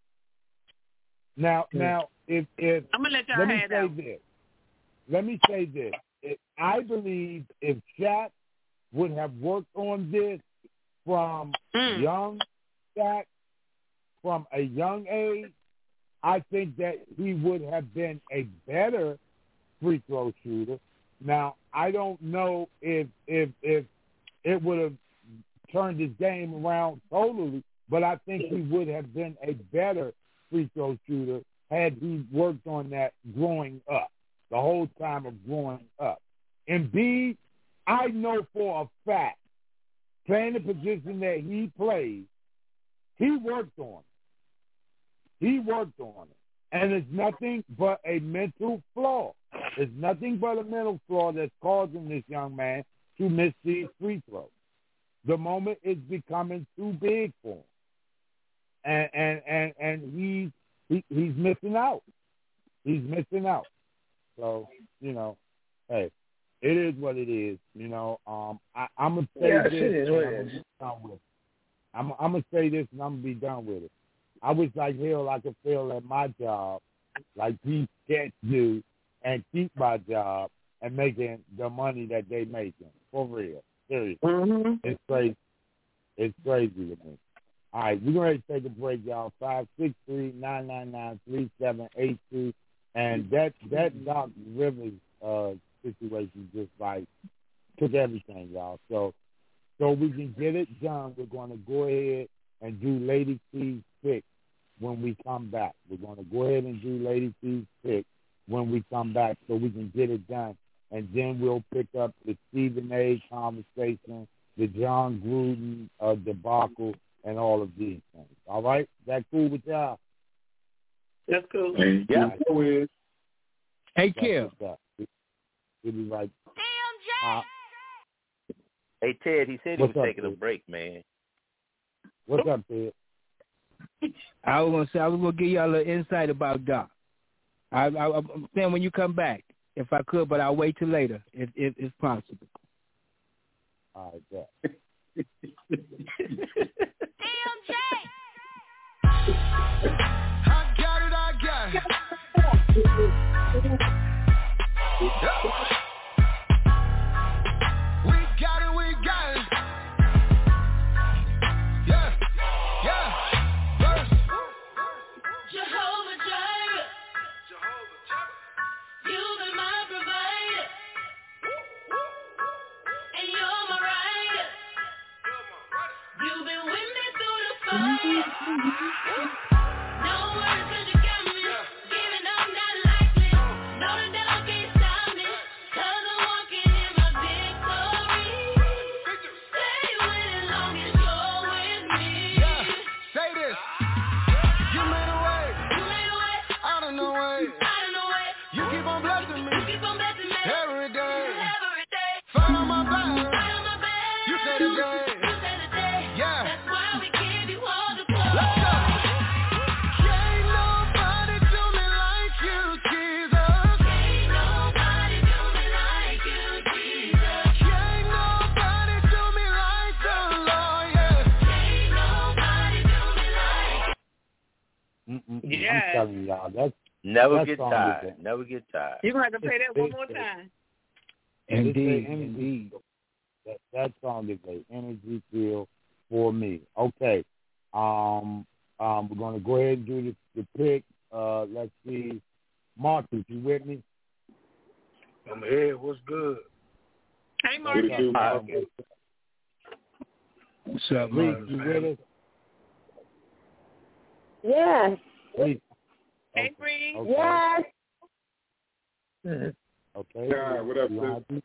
Now, if I'm gonna let y'all have that. Let me say this. I believe if Shaq would have worked on this from young Shaq, from a young age, I think that he would have been a better free throw shooter. Now, I don't know if it would have turned his game around totally, but I think he would have been a better free throw shooter had he worked on that growing up, the whole time of growing up. Embiid, I know for a fact, playing the position that he played, he worked on it. He worked on it. And it's nothing but a mental flaw. It's nothing but a mental flaw that's causing this young man to miss these free throws. The moment it's becoming too big for him. And he's missing out. He's missing out. So, hey, it is what it is. I'm going to say this. I'm going to say this and I'm going to be done with it. I wish like hell I could fail at my job like these cats do and keep my job and making the money that they making. For real. Seriously. Mm-hmm. It's crazy. It's crazy to me. All right, we're going to take a break, y'all. 563-999-3782. And that Doc Rivers situation just took everything, y'all. So we can get it done. We're going to go ahead and do Lady C's pick when we come back. We're going to go ahead and do Lady C's pick when we come back so we can get it done. And then we'll pick up the Stephen A. conversation, the John Gruden debacle, and all of these things. All right? Is that cool with y'all? That's cool. Yeah. Hey, Kim. We'll be right Damn, Hey, Ted, he said he was taking a break, man. What's up, Ted? I was going to give y'all a little insight about Doc. I'm saying when you come back, if I could, but I'll wait till later, if possible. All right, yeah. Damn, Jay. I got it. You've been with me through the fire. No worries 'cause you got me. Giving up not likely. Know the devil can't stop me. 'Cause I'm walking in my victory. Stay with it long as you're with me. Yeah, say this. You made a way. You made a way. Out of no way. Out of the way. You keep on blessing me. You keep on blessing me. Every day. Every day. Fight on my back. Fight on my back. You say the day. You say the day. Yeah. That's why we give you all the glory. Let's go. Can't nobody do me like you, Jesus. Can't nobody do me like you, Jesus. Can't nobody do me like the Lord, yeah. Can't nobody do me like Yes. I'm telling y'all, Never that get song tired. is Never get tired. You're going to have to play that one more time. Indeed. That song is an energy feel for me. Okay. We're gonna go ahead and do the pick. Let's see. Marcus, you with me? I'm here. What's good? Hey, What it do, Marcus. Marcus? What's up, Reese, man? you with us? Yes. Reese. Hey, Bree. Okay. Yes. Okay. Yeah, what up, You sis? happy?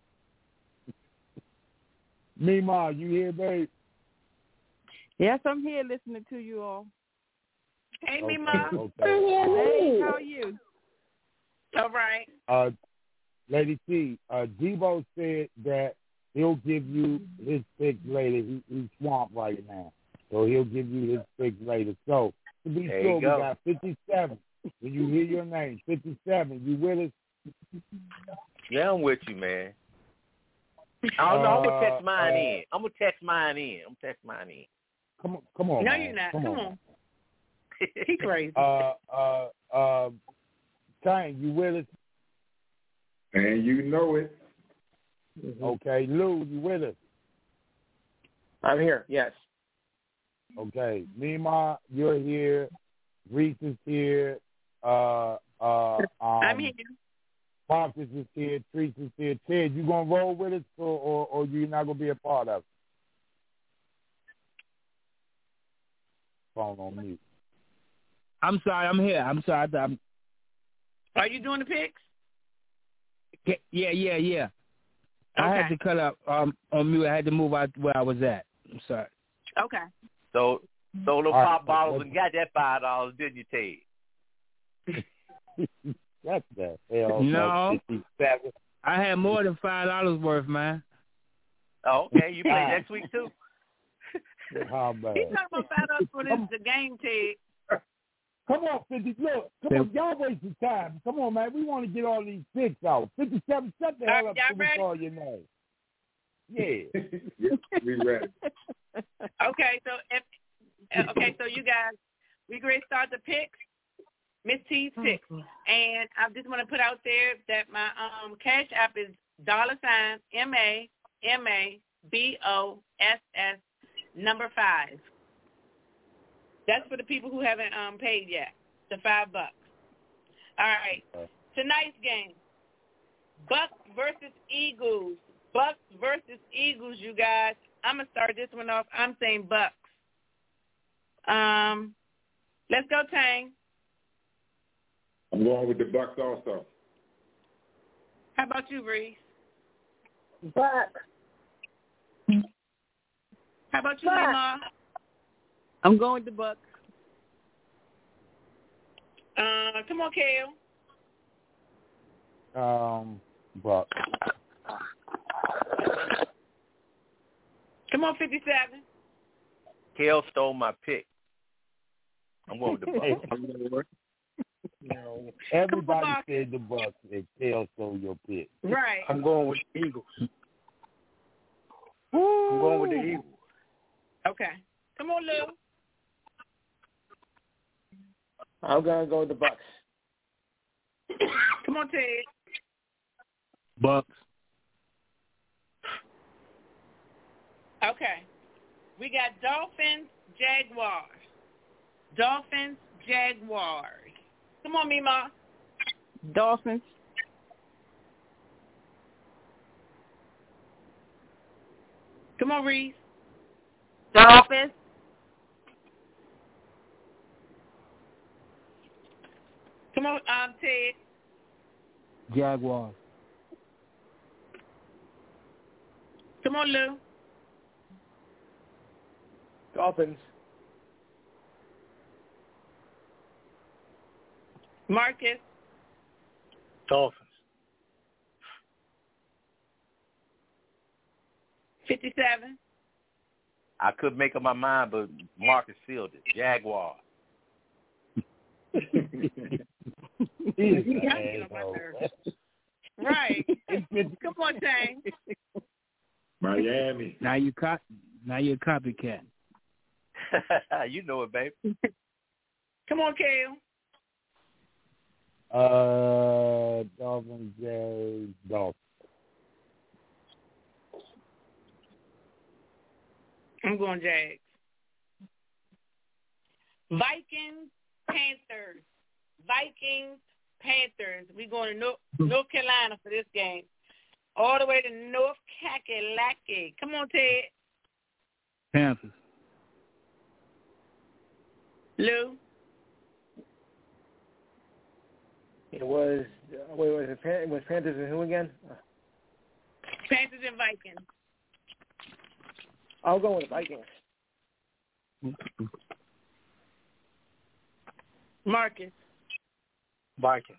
Mima, you here, babe? Yes, I'm here listening to you all. Hey, Okay, Mima. okay. Hey, how are you? All right. Lady T, Debo said that he'll give you his pick later. He's swamped right now, so he'll give you his pick later. So to be There sure, you we go. got 57. When you hear your name, 57. You with us? Yeah, I'm with you, man. I don't know. I'm gonna text mine in. I'm gonna text mine in. Come on. No, man. you're not. Come Come on. on. He crazy. Tang, you with us? And you know it. Okay. Lou, you with us? I'm here. Yes. Okay. Mima, you're here. Reese is here. I'm here. Marcus is here. Treese is here. Ted, you gonna roll with us, or you not gonna be a part of it? Phone on mute. I'm sorry, I'm here. I'm sorry. Are you doing the picks? Yeah. I had to cut up on mute. I had to move out where I was at. I'm sorry. Okay. So the All pop right, bottles and got that $5, didn't you, Ted? What the hell? No. 57. I had more than $5 worth, man. Oh, okay. You play next week too. How bad? He's talking about $5 for the game, Ted. Come on, 50. Look, come on, y'all wasting time. Come on, man. We want to get all these picks out. 57, shut the hell up y'all till we ready? call your name. Yeah. We ready. Okay, so you guys, we ready to start the picks. Miss T's picks, and I just want to put out there that my Cash App is $MAMABOSS 5. That's for the people who haven't paid yet. The $5. All right. Tonight's game: Bucks versus Eagles. Bucks versus Eagles, you guys. I'm gonna start this one off. I'm saying Bucks. Let's go, Tang. I'm going with the Bucks also. How about you, Reese? Bucks. How about you, Mima? I'm going to Bucks. Come on, Kale. Bucks. Come on, 57. Kale stole my pick. I'm going with the Bucks. Everybody said the Bucks and Kale stole your pick. Right. I'm going with the Eagles. I'm going with the Eagles. Okay. Come on, Lou. I'm going to go with the Bucks. Come on, Ted. Bucks. Okay. We got Dolphins, Jaguars. Come on, Mima. Dolphins. Come on, Reese. Dolphins. Come on, Ted. Jaguars. Come on, Lou. Dolphins. Marcus. Dolphins. 57. I couldn't make up my mind, but Marcus sealed it. Jaguar. Right. Come on, Tang. Miami. Now you're a copycat. You know it, baby. Come on, Kale. Dolphins, Dolphins. I'm going Jags. Vikings, Panthers. Vikings, Panthers. We're going to North Carolina for this game. All the way to North Kakalaki. Come on, Ted. Panthers. Lou. It was it was Panthers and who again? Panthers and Vikings. I'll go with the Vikings. Marcus. Vikings.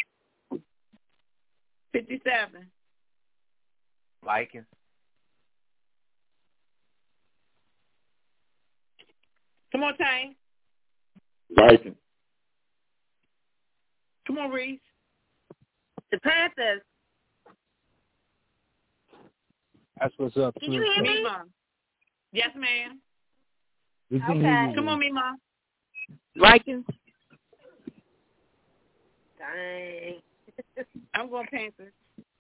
57. Vikings. Come on, Tang. Vikings. Come on, Reese. The Panthers. That's what's up. Can you hear me? Mima. Yes, ma'am. Okay. Come on, Mima. Vikings. Dang. I'm going Panthers.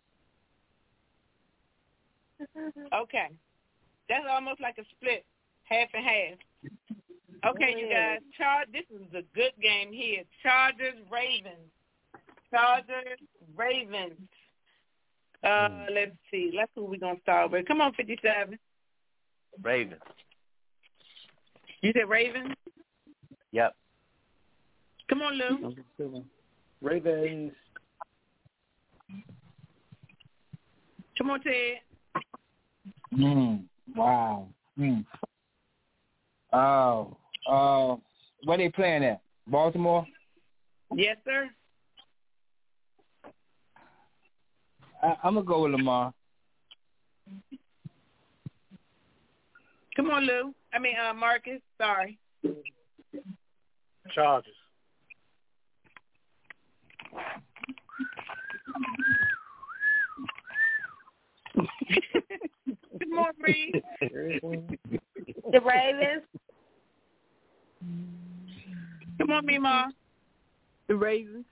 Okay. That's almost like a split, half and half. Okay, you guys. This is a good game here. Chargers, Ravens. Let's see. Let's who we going to start with. Come on, 57. Ravens. You said Ravens? Yep. Come on, Lou. Ravens. Come on, Ted. Wow. Where they playing at? Baltimore? Yes, sir. I'm going to go with Lamar. Come on, Lou. Marcus. Sorry. Chargers. Come on, Reed. The Ravens. Come on, Mima. The Ravens.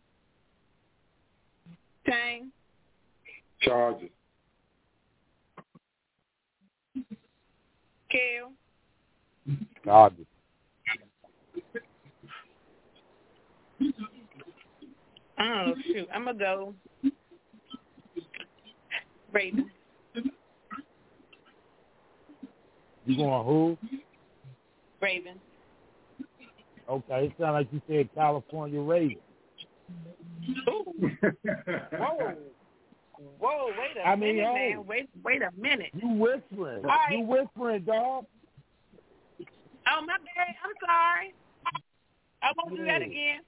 Tang. Chargers. Kale. Chargers. Oh, shoot. I'm going to go Ravens. You going who? Ravens. Okay, it sounds like you said California Ravens. Ooh. Whoa, wait a minute, man. Wait a minute. You whispering. All right. You whispering, dog. Oh, my bad. I'm sorry. I won't do that again.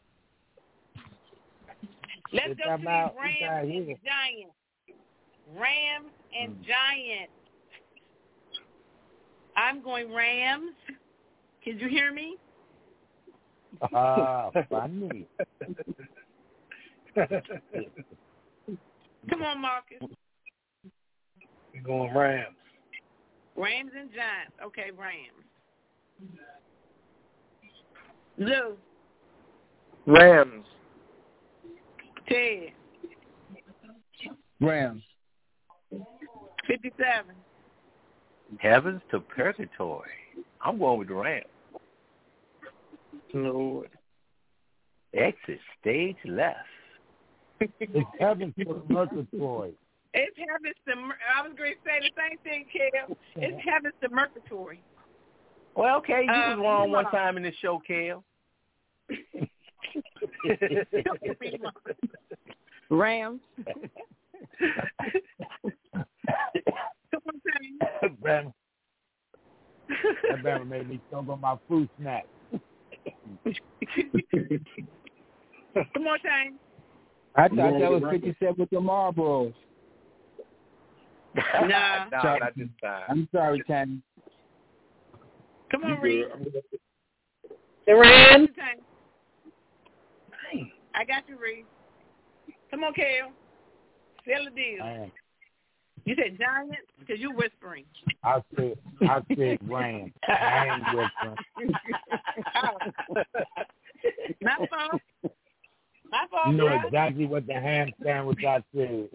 Let's go to the Rams and Giants. Rams and Giants. I'm going Rams. Can you hear me? Funny. Come on, Marcus. We're going Rams. Rams and Giants. Okay, Rams. Lou. Rams. Ted. Rams. 57. Heavens to purgatory. I'm going with the Rams. Lord. Exit stage left. It's heaven to Murgatroyd. It's heavens to. I was going to say the same thing, Kel. It's heavens to Murgatroyd. Well, okay, you was wrong one time in the show, Kel. Rams. That Bama made me choke on my fruit snack. Come on, Tang. I thought that was 57 with the Marlboros. Nah. No, not this time. I'm sorry, Tang. Come on, Reed. The Rams. I got you, Reed. Come on, Kel. Seal the deal. You said Giants because you whispering. I said Rams. I ain't whispering. My fault. My fault. You know bro. exactly what the ham sandwich I said.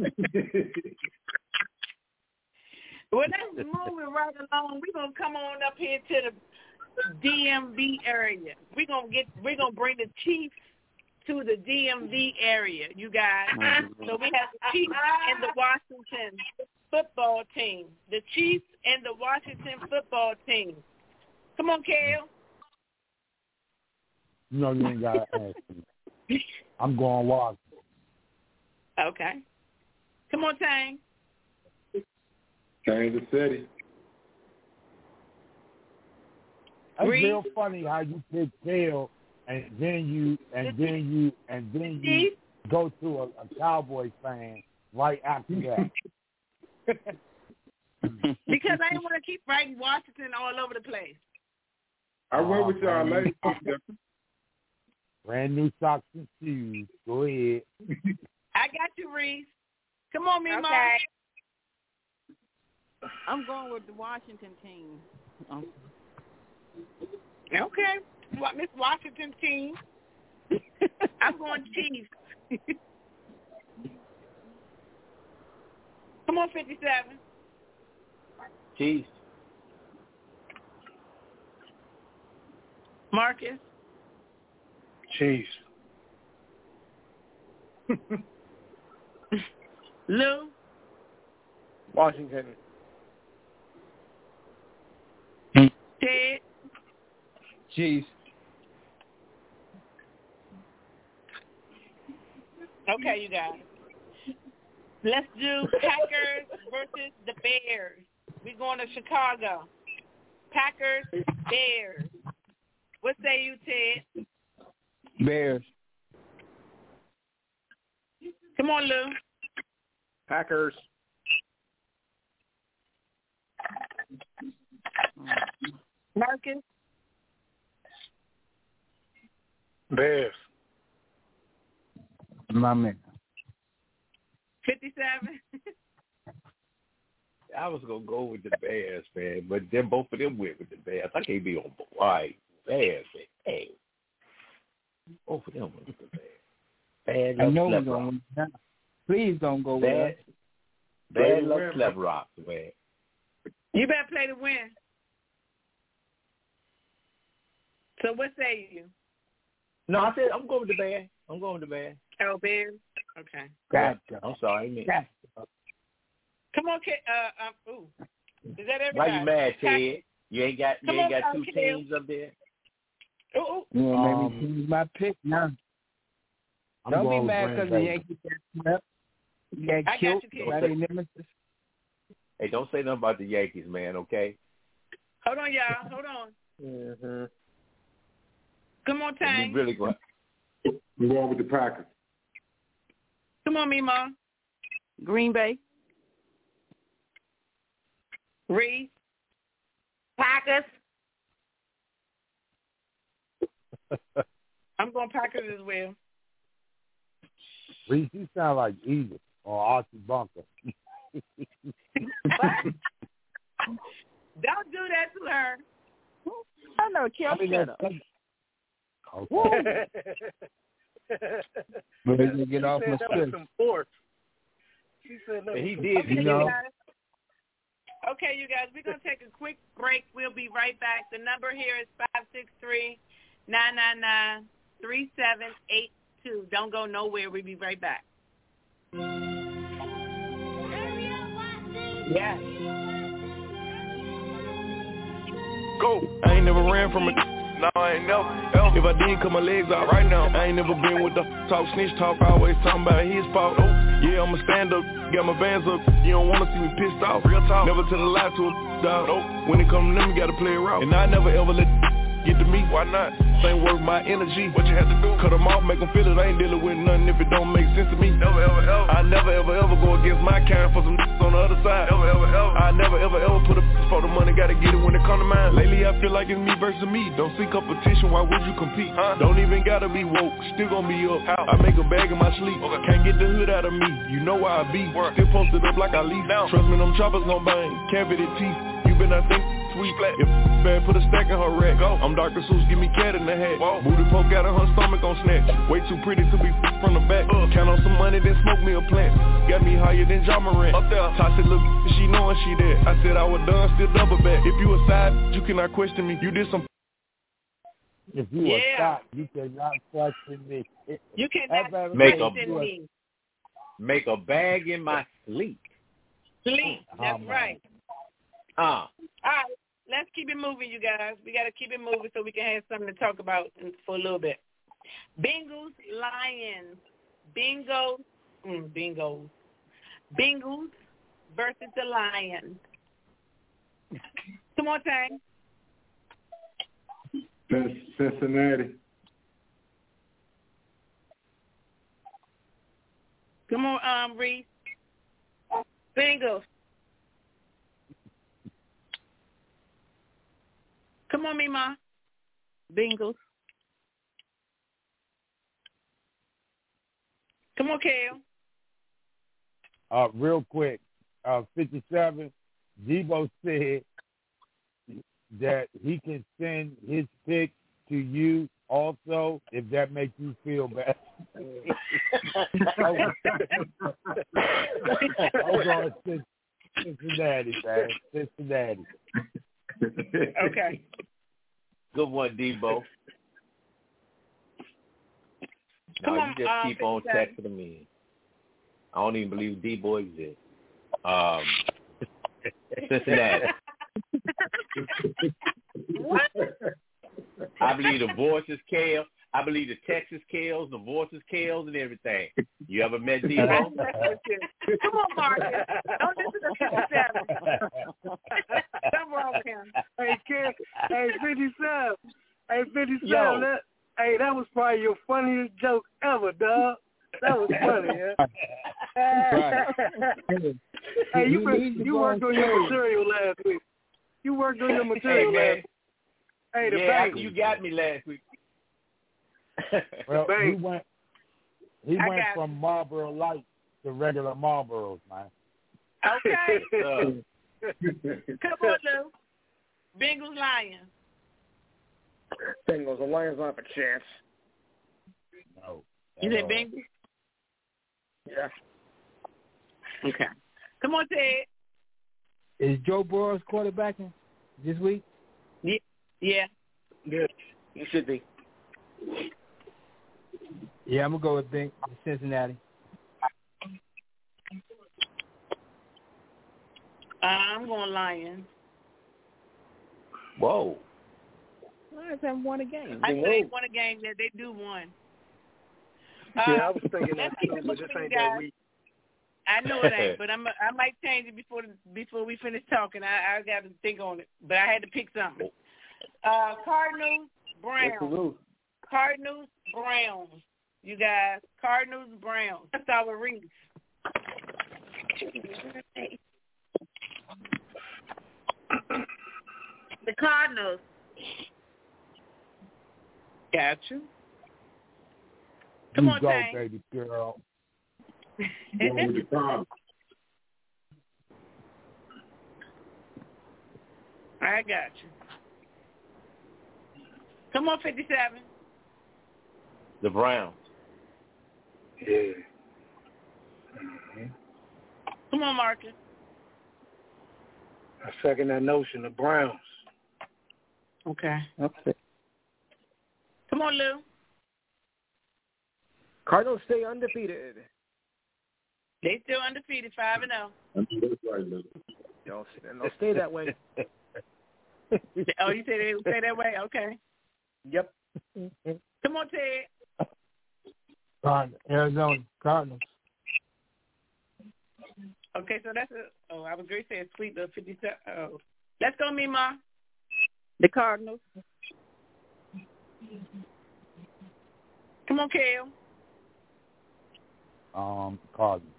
Well, that's moving right along. We're gonna come on up here to the DMV area. We're gonna bring the Chiefs to the DMV area, you guys. So we have the Chiefs and the Washington football team. The Chiefs and the Washington football team. Come on, Kel. No, you ain't gotta ask me. I'm going Washington. Okay. Come on, Tang. Kansas City. It's real funny how you pick Kel and then you go to a Cowboys fan right after that. Because I didn't want to keep writing Washington all over the place. I went with y'all ladies. Brand new socks and shoes. Go ahead. I got you, Reese. Come on, Mima. Okay. I'm going with the Washington team. Okay. Miss Washington team. I'm going Chiefs. Come on, 57. Chiefs. Marcus. Chiefs. Lou. Washington. Ted. Chiefs. Okay, you guys. Let's do Packers versus the Bears. We're going to Chicago. Packers, Bears. What say you, Ted? Bears. Come on, Lou. Packers. Marcus. Bears. My man. 57. I was gonna go with the Bears, man, but then both of them went with the Bears. I can't be on board. All right, Bears, man. Hey, both of them went with the Bears. Bad I luck, know we're Clever going. Please don't go with us. Bad luck, Clever Rock, man. You better play to win. So what say you? No, I said I'm going with the Bears. I'm going with the Bears. Oh, Bears? Okay. Gotcha. I'm sorry, man. Gotcha. Come on, kid. Ooh. Is that everybody? Why you mad, Ted? You ain't got two kid. teams up there? Ooh. You want to make me choose my pick now? Don't be mad because the Yankees got swept. You got killed by the nemesis. Hey, don't say nothing about the Yankees, man, okay? Hold on, y'all. Hold on. Mm-hmm. Come on, Tang. You really going? We're going with the Packers. Come on, Mima. Green Bay. Reed. Packers. I'm going Packers as well. Reese, you sound like Edith or Archie Bunker. Don't do that to her. I know, Kel, shut up. Okay. But they can get off my script. She said that. He did, okay, you know. Okay, you guys, we're going to take a quick break. We'll be right back. The number here is 563-999-3782. Don't go nowhere. We'll be right back. Yes. Go. I ain't never ran from it. No, I ain't never. If I did, cut my legs out right now. I ain't never been with the talk, snitch talk, always talking about his fault. Oh, yeah, I'ma stand up, got my bands up. You don't wanna see me pissed off. Real talk. Never tell a lie to a dog. Nope. When it come to them, you gotta play it raw. And I never ever let get to me. Why not? Same work, my energy. What you have to do? Cut them off, make them feel it. I ain't dealing with nothing if it don't make sense to me. Never ever ever. I never ever ever go against my kind for some on the other side. Never ever ever. I never ever ever put a for the money. Gotta get it when it come to mine. Lately I feel like it's me versus me. Don't see competition. Why would you compete? Don't even gotta be woke. Still gonna be up. How? I make a bag in my sleep. Okay. Can't get the hood out of me. You know why I be. Work. Still posted up like I leave. Down. Trust me, them choppers gon' bang. Cavity teeth. You been I think. Sweet flat. If bad, put a stack in her rack. Go. I'm Dr. Seuss, give me cat in the hat. Whoa. Booty poke out of her stomach on snatch. Way too pretty to be from the back. Count on some money, then smoke me a plant. Got me higher than John Morant. Up there. Toxic look, she knowin' she there. I said I was done, still double back. If you a side, you cannot question me. You did some. If you a side, you cannot question me. You cannot question me. Make a bag in my sleep. Sleep, that's right. All right, let's keep it moving, you guys. We got to keep it moving so we can have something to talk about for a little bit. Bengals, Lions. Bengals versus the Lions. Come on, Tang. Cincinnati. Come on, Reese. Bengals. Come on, Mima. Bengals. Come on, Kale. Real quick, 57, Debo said that he can send his pick to you also if that makes you feel bad. I'm going to Cincinnati, man. Cincinnati. Okay. Good one, Debo. No, you just keep on texting them in. I don't even believe Debo exists. Cincinnati. What? I believe the voices Kale. I believe the Texas Kales, the voices Kales, and everything. You ever met Debo? Come on, Marcus. Don't listen to 57. Something wrong with him. Hey, Kale. Hey, 57. Hey, 57. Yo. That was probably your funniest joke ever, dog. That was funny, yeah. Hey, you worked on your material last week. You worked on your material last week. Hey, the yeah, you got me last week. Well, he went from Marlboro Light to regular Marlboros, man. Okay. Come on, Lou. Bengals, Lions. Bengals. The Lions don't have a chance. No. You said Bengals? Yeah. Okay. Come on, Ted. Is Joe Burrow quarterbacking this week? Yeah. Yeah. You should be. Yeah, I'm going to go with Cincinnati. I'm going Lions. Whoa. Lions haven't won a game. I know they won a game. That they do one. Yeah, I was thinking that too, but this ain't that week. I know it ain't, but I might change it before we finish talking. I got to think on it, but I had to pick something. Cardinals, Browns. Cardinals, Browns. You guys, Cardinals, Browns. That's our Reese. The Cardinals. Got you. Come on, go, Tang. baby girl. I got you. Come on, 57. The Browns. Yeah. Mm-hmm. Come on, Marcus. I second that notion. The Browns. Okay. Come on, Lou. Cardinals stay undefeated. They still undefeated, 5-0. They'll stay that way. Oh, you say they say that way? Okay. Yep. Come on, Ted. Arizona Cardinals. Okay, so that's it. Oh, I was great saying sweet the 57. Oh, let's go, Mima. The Cardinals. Come on, Kale. Cardinals.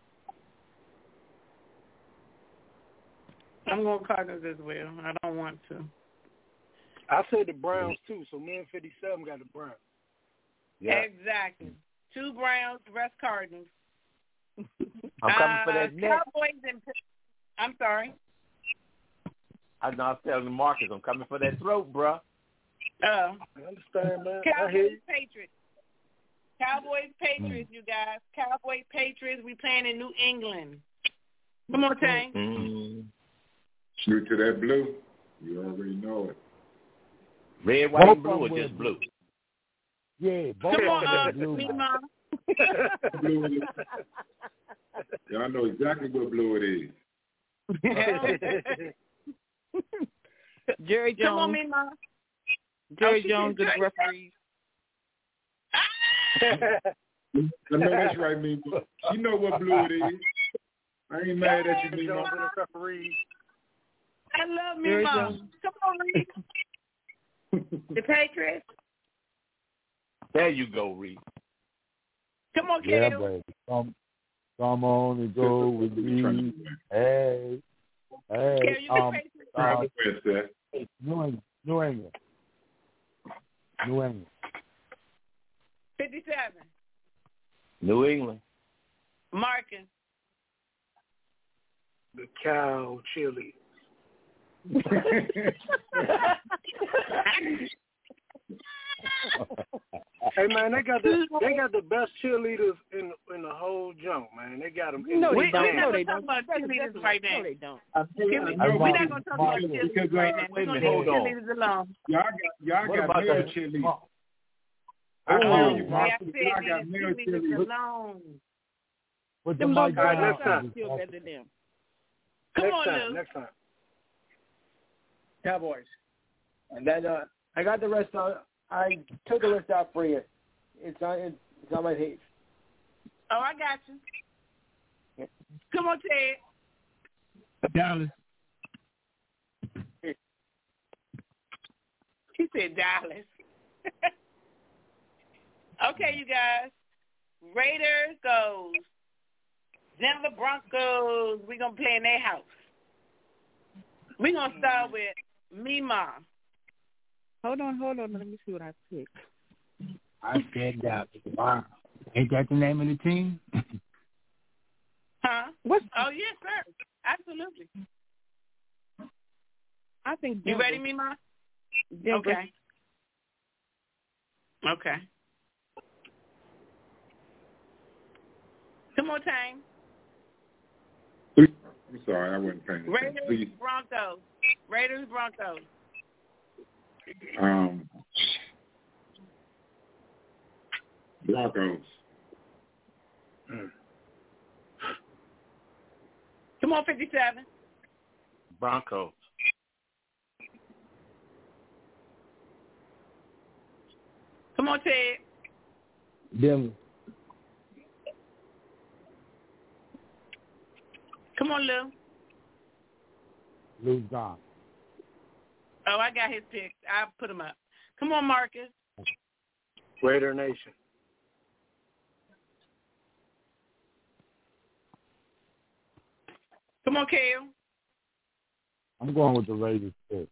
I'm going Cardinals as well. I don't want to. I said the Browns too, so me and 57 got the Browns. Yeah. Exactly. 2 Browns, the rest Cardinals. I'm coming for that net. Cowboys and I'm sorry. I was telling Marcus, I'm coming for that throat, bruh. I understand, man. Cowboys, Patriots. Cowboys, Patriots, you guys. Cowboys, Patriots. We playing in New England. Come on, Tang. Shoot to that blue. You already know it. Red, white, and blue, or just blue? Yeah, both Come on, of them blue. Blue. Y'all know exactly what blue it is. Jerry Jones. Come on, Mima. Jerry Jones is the referee. I know that's right, Mima. You know what blue it is. I ain't mad at you, Mima. I love Mima. Come on, Reed. The Patriots. There you go, Reed. Come on, Yeah, Kale. baby. Come on and go with me. Hey. Kale, New England. 57. New England. Marcus. The cow chili. Hey man, they got the best cheerleaders in the whole junk, man. They got them. No, they don't. We're not going to talk about cheerleaders right now. No, they don't. We're not going to talk about cheerleaders right now. We're going to leave cheerleaders alone. Y'all got male cheerleaders. I got male cheerleaders alone. With Them little girls next time. feel better than them. Next time. Cowboys. And then I got the rest out. I took the rest out for you. It's on my page. Oh, I got you. Yep. Come on, Ted. Dallas. He said Dallas. Okay, you guys. Raiders goes. Denver Broncos. We're going to play in their house. We're going to start with Mima. Hold on. Let me see what I picked. I said Dallas. Wow. Ain't that the name of the team? Huh? Oh, yes, sir. Absolutely. I think You Denver. ready, Mima? Denver. Okay. Come on, Tang. I'm sorry, I wasn't paying attention. Raiders, Broncos. Broncos. Come on, 57. Broncos. Come on, Ted. Denver. Come on, Lou. Lou's gone. Oh, I got his picks. I'll put him up. Come on, Marcus. Raider Nation. Come on, Kale. I'm going with the Raiders pick.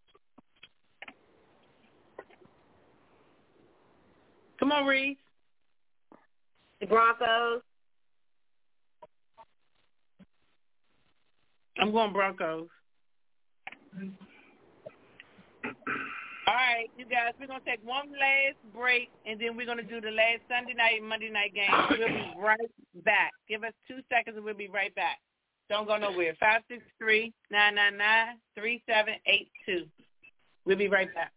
Come on, Reed. The Broncos. I'm going Broncos. All right, you guys, we're going to take one last break, and then we're going to do the last Sunday night and Monday night game. We'll be right back. Give us 2 seconds, and we'll be right back. Don't go nowhere. 563-999-3782. We'll be right back.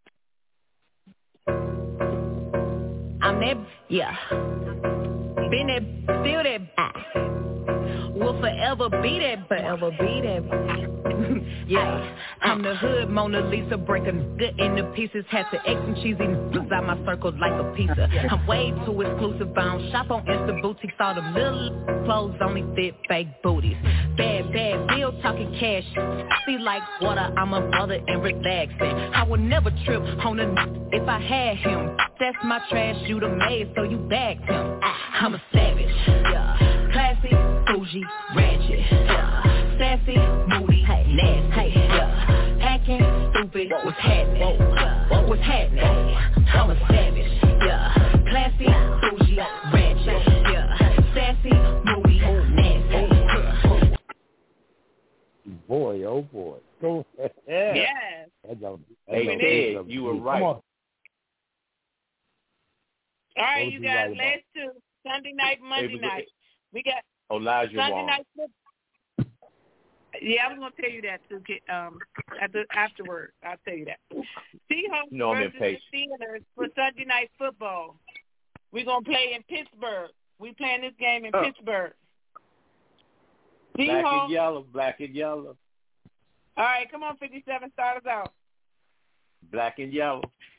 I'm that, yeah. Been that, still that. Will forever be that. Yeah, I'm the hood Mona Lisa, break a nigga into pieces. Had to X and cheesy niggas out my circle like a pizza. I'm way too exclusive, I don't shop on Insta boutiques. All them little clothes only fit fake booties. Bad bill talking cash. See like water, I'm a mother and relaxing. I would never trip on a if I had him. That's my trash, you the maid, so you bagged him. I'm a savage, yeah. Classy, bougie, ratchet, yeah. Sassy, moody, nasty, yeah. Acting stupid, what's happening? What's happening? I'm a savage, yeah. Classy, bougie, ratchet, yeah. Sassy, moody, nasty. Boy, oh boy. Go ahead. Yes. Hey, Ted, you were right. All right, you guys, last two. Sunday night, Monday night. We got Elijah Sunday Wong. night football. Yeah, I was going to tell you that too. Afterward, I'll tell you that. Seahawks versus the Steelers for Sunday night football. We're going to play in Pittsburgh. We playing this game in Pittsburgh. Black Seahawks. and yellow, black and yellow. All right, come on, 57, start us out. Black and yellow.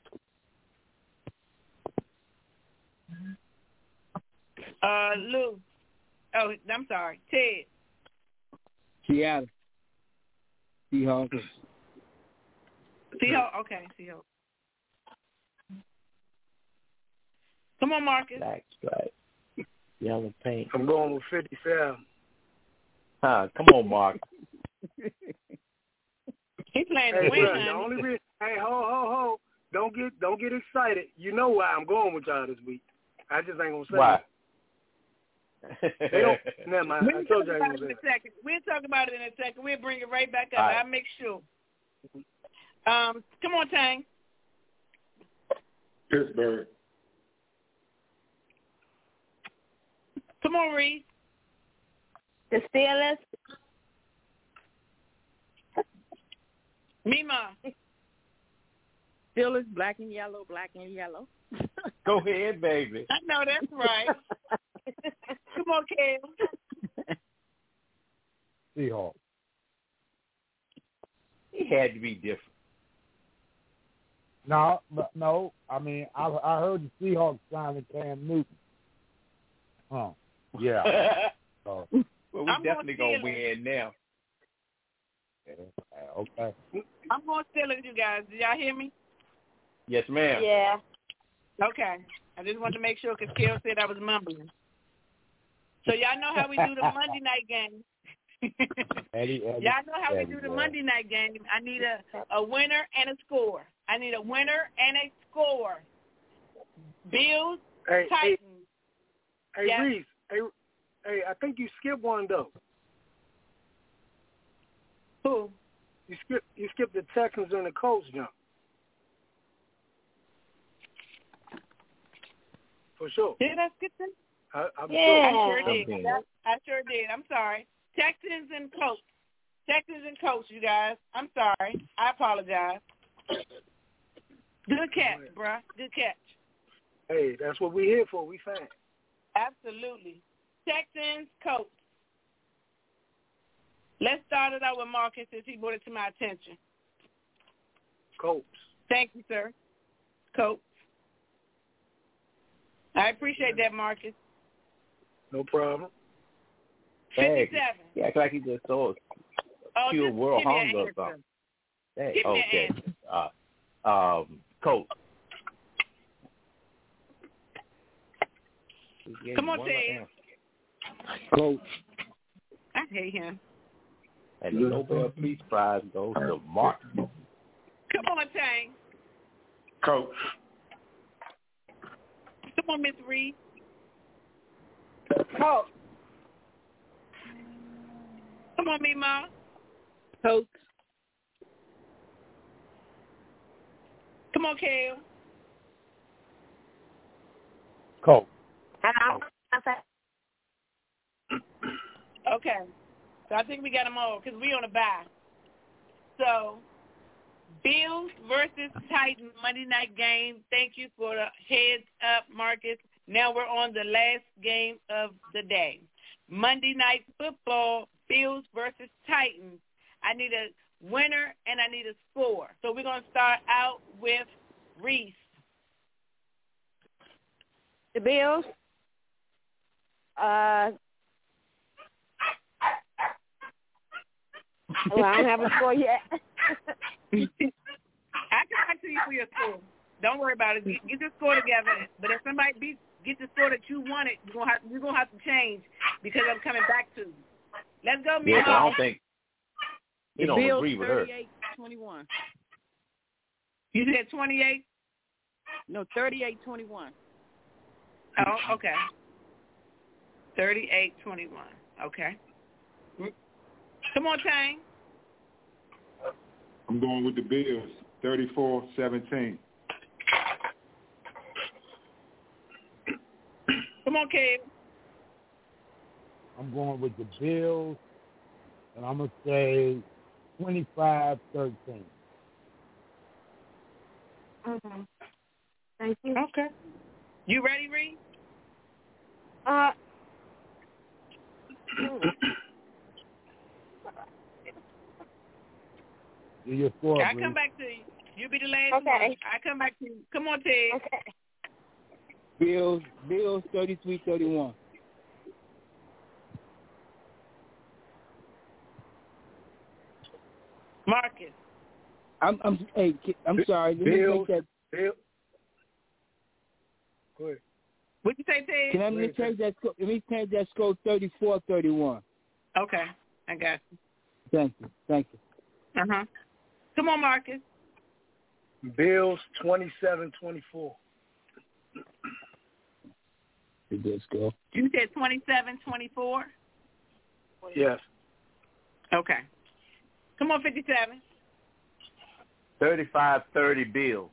Lou. Oh, I'm sorry. Ted. Seattle. Seahawks. Seahawks. Okay, Seahawks. Come on, Marcus. Black stripe. Yellow paint. I'm going with 57. Come on, Mark. He playing hey, to win. The only reason, hey, ho. Don't get excited. You know why I'm going with y'all this week. I just ain't gonna say why. They don't. Never mind. I told you I ain't gonna say that. We'll talk about it in a second. We'll bring it right back up. Right. I'll make sure. Come on, Tang. Pittsburgh. Come on, Reese. The Steelers. Mima. Steelers, black and yellow, black and yellow. Go ahead, baby. I know that's right. Come on, Kale. Seahawks. He had to be different. No. I mean, I heard the Seahawks signing Cam Newton. Yeah. Well, we definitely gonna win now. Okay. I'm going Steelers, you guys. Did y'all hear me? Yes, ma'am. Yeah. Okay. I just wanted to make sure because Kale said I was mumbling. So y'all know how we do the Monday night game. Y'all know how we do the Monday night game. I need a winner and a score. I need a winner and a score. Bills, Titans. Hey, yes. Reese. Hey, I think you skipped one though. Who? You skipped the Texans and the Colts jump. For sure. Did I skip them? I'm yeah. sure. I sure did. I'm sorry. Texans and Colts, you guys. I'm sorry. I apologize. Good catch, bruh. Good catch. Hey, that's what we're here for. We fine. Absolutely. Texans, Colts. Let's start it out with Marcus since he brought it to my attention. Colts. Thank you, sir. Colts. I appreciate that, Marcus. No problem. 57. He act like he just saw a pure world hunger or something. Hey, give me okay. an answer. Colts. Come on, Ted. Colts. I hate him. And the Nobel Peace Prize goes to Mark. Come on, Tang. Coach. Come on, Miss Reed. Colts. Come on, Mima. Colts. Come on, Kale. Colts. Okay. So I think we got them all because we on a bye. So, Bills versus Titans Monday night game. Thank you for the heads up, Marcus. Now we're on the last game of the day. Monday night football, Bills versus Titans. I need a winner, and I need a score. So we're going to start out with Reese. The Bills. Well, I don't have a score yet. I can back to you for your score. Don't worry about it. Get your score together. But if somebody get the score that you wanted, you're gonna have to change because I'm coming back to you. Let's go, Mia. Yeah, I don't think you don't Bills agree with her. 38-21. You said 28? No, 38-21. Oh, okay. 38-21. Okay. Come on, Tang. I'm going with the Bills, 34-17. Come on, Kev. I'm going with the Bills, and I'm going to say 25-13. Mm-hmm. Thank you. Okay. You ready, Reed? Do your score, I come back to you. You be the last one. I come back to you. Come on, Ted. Okay. Bills 33-31. Marcus. I'm sorry. Let me Bills. take that. Go ahead. What you say, Ted? Can I change that? Let me change that score 34-31. Okay, I got you. Thank you. Uh-huh. Come on, Marcus. Bills 27-24. Let's go. You said 27-24? Yes. Okay. Come on, 57. 35-30 Bills.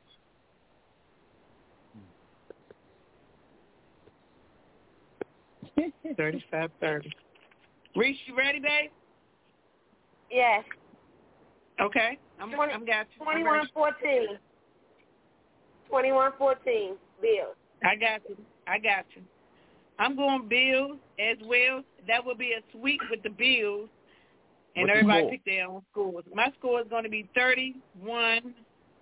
$35-30. Reese, you ready, babe? Yes. Okay. I'm got you. 21-14. 21-14. Bills. I got you. I'm going Bills as well. That will be a sweep with the Bills. And What's everybody the pick their own scores. My score is going to be 31-14.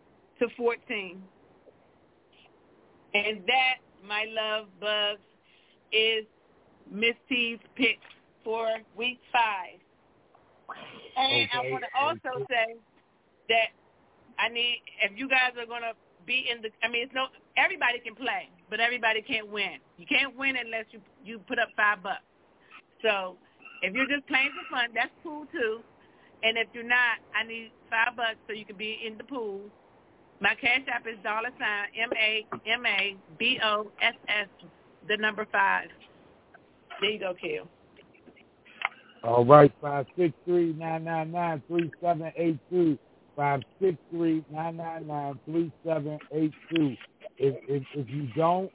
And that, my love bugs, is Miss T's pick for week 5. And I want to also say that if you guys are going to be in everybody can play, but everybody can't win. You can't win unless you put up $5. So if you're just playing for fun, that's cool too. And if you're not, I need $5 so you can be in the pool. My cash app is $MAMABOSS, 5. There you go, Kel. All right, 563-999-3782. 563-999-3782. If you don't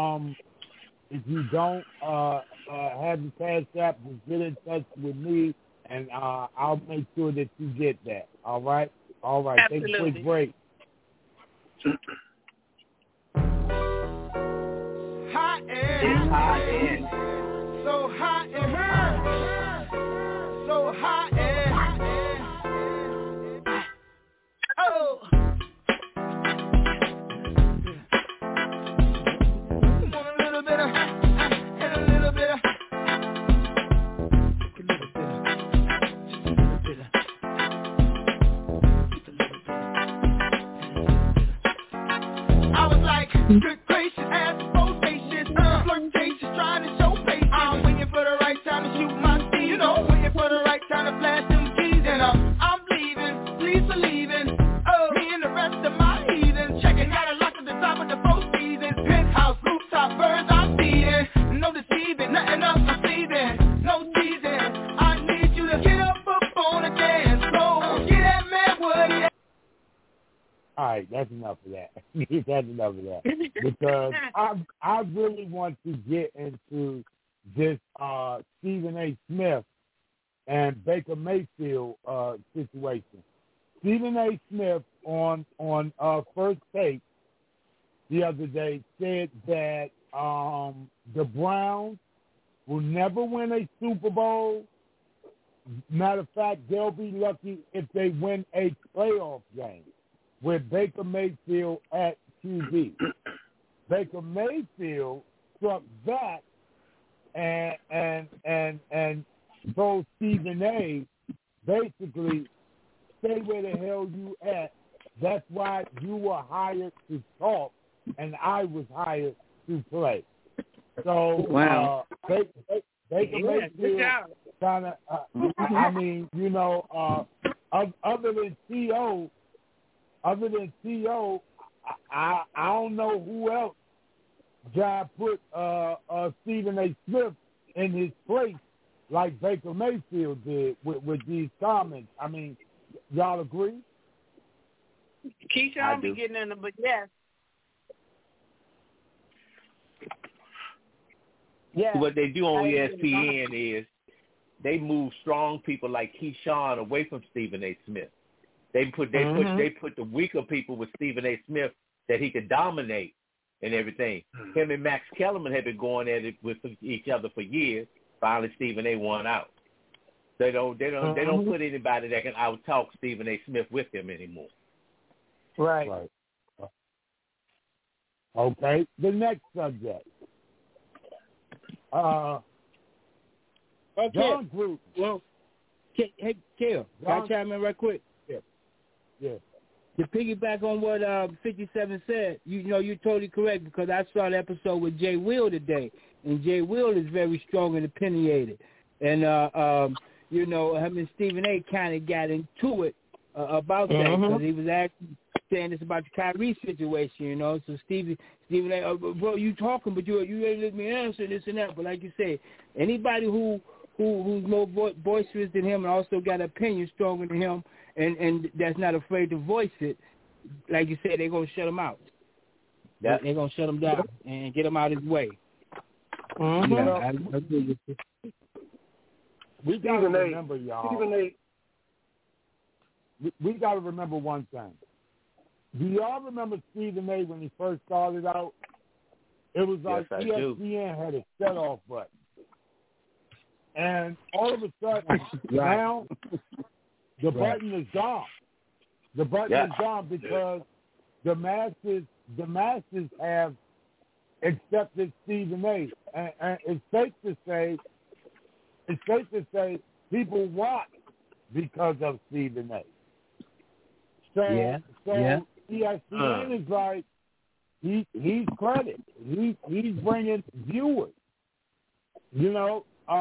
have the cash app, just get in touch with me, and I'll make sure that you get that. All right. Absolutely. Take a quick break. High end. So high and so high and oh. Want a little bit of and a little bit of. I was like, good gracious, ass bodacious, flirtatious, trying to show patience. I'm waiting for the right time to shoot my steam, waiting for the right time to flash them keys. And I'm leaving, please believe in, me and the rest of my heathens, checking out a lock at the top of the Four Seasons, penthouse, rooftop, birds I'm feeding, no deceiving, nothing else I'm seething, no teasing. I need you to get up on the dance floor, get that man what he. All right, that's enough of that. Because I really want to get into this Stephen A. Smith and Baker Mayfield situation. Stephen A. Smith on First Take the other day said that the Browns will never win a Super Bowl matter of fact, they'll be lucky if they win a playoff game with Baker Mayfield at QB. Baker Mayfield struck back and told Stephen A. basically, stay where the hell you at. That's why you were hired to talk, and I was hired to play. So, wow. Baker Mayfield kind of, I mean, you know, other than T.O., I don't know who else John put Stephen A. Smith in his place like Baker Mayfield did with these comments. I mean, y'all agree? Keyshawn be getting in them, but yes. Yeah. What they do on ESPN is they move strong people like Keyshawn away from Stephen A. Smith. They put the weaker people with Stephen A. Smith that he could dominate and everything. Him and Max Kellerman have been going at it with each other for years. Finally, Stephen A. won out. They don't put anybody that can out-talk Stephen A. Smith with him anymore. Right. Okay. The next subject. John Gruden. Well, hey, Kel, can I chime in right quick? Yeah. To piggyback on what 57 said, you know, you're totally correct because I saw the episode with Jay Will today, and Jay Will is very strong and opinionated. And, you know, him and Stephen A. kind of got into it about that because he was actually saying this about the Kyrie situation, you know. So Stephen A., bro, you talking, but you ain't let me answer this and that. But like you say, anybody who's more boisterous than him and also got an opinion stronger than him and that's not afraid to voice it, like you said, they're going to shut him out. Yep. They're going to shut him down and get him out of his way. Yeah, I agree with you. We got to remember, y'all. We got to remember one thing. Do y'all remember Stephen A. when he first started out? It was like ESPN had a shut-off button. And all of a sudden, now, the button is gone. The button is gone because the masses have accepted Stephen A. And it's safe to say people watch because of Stephen A. So ESPN is like he's credit. He's bringing viewers. You know,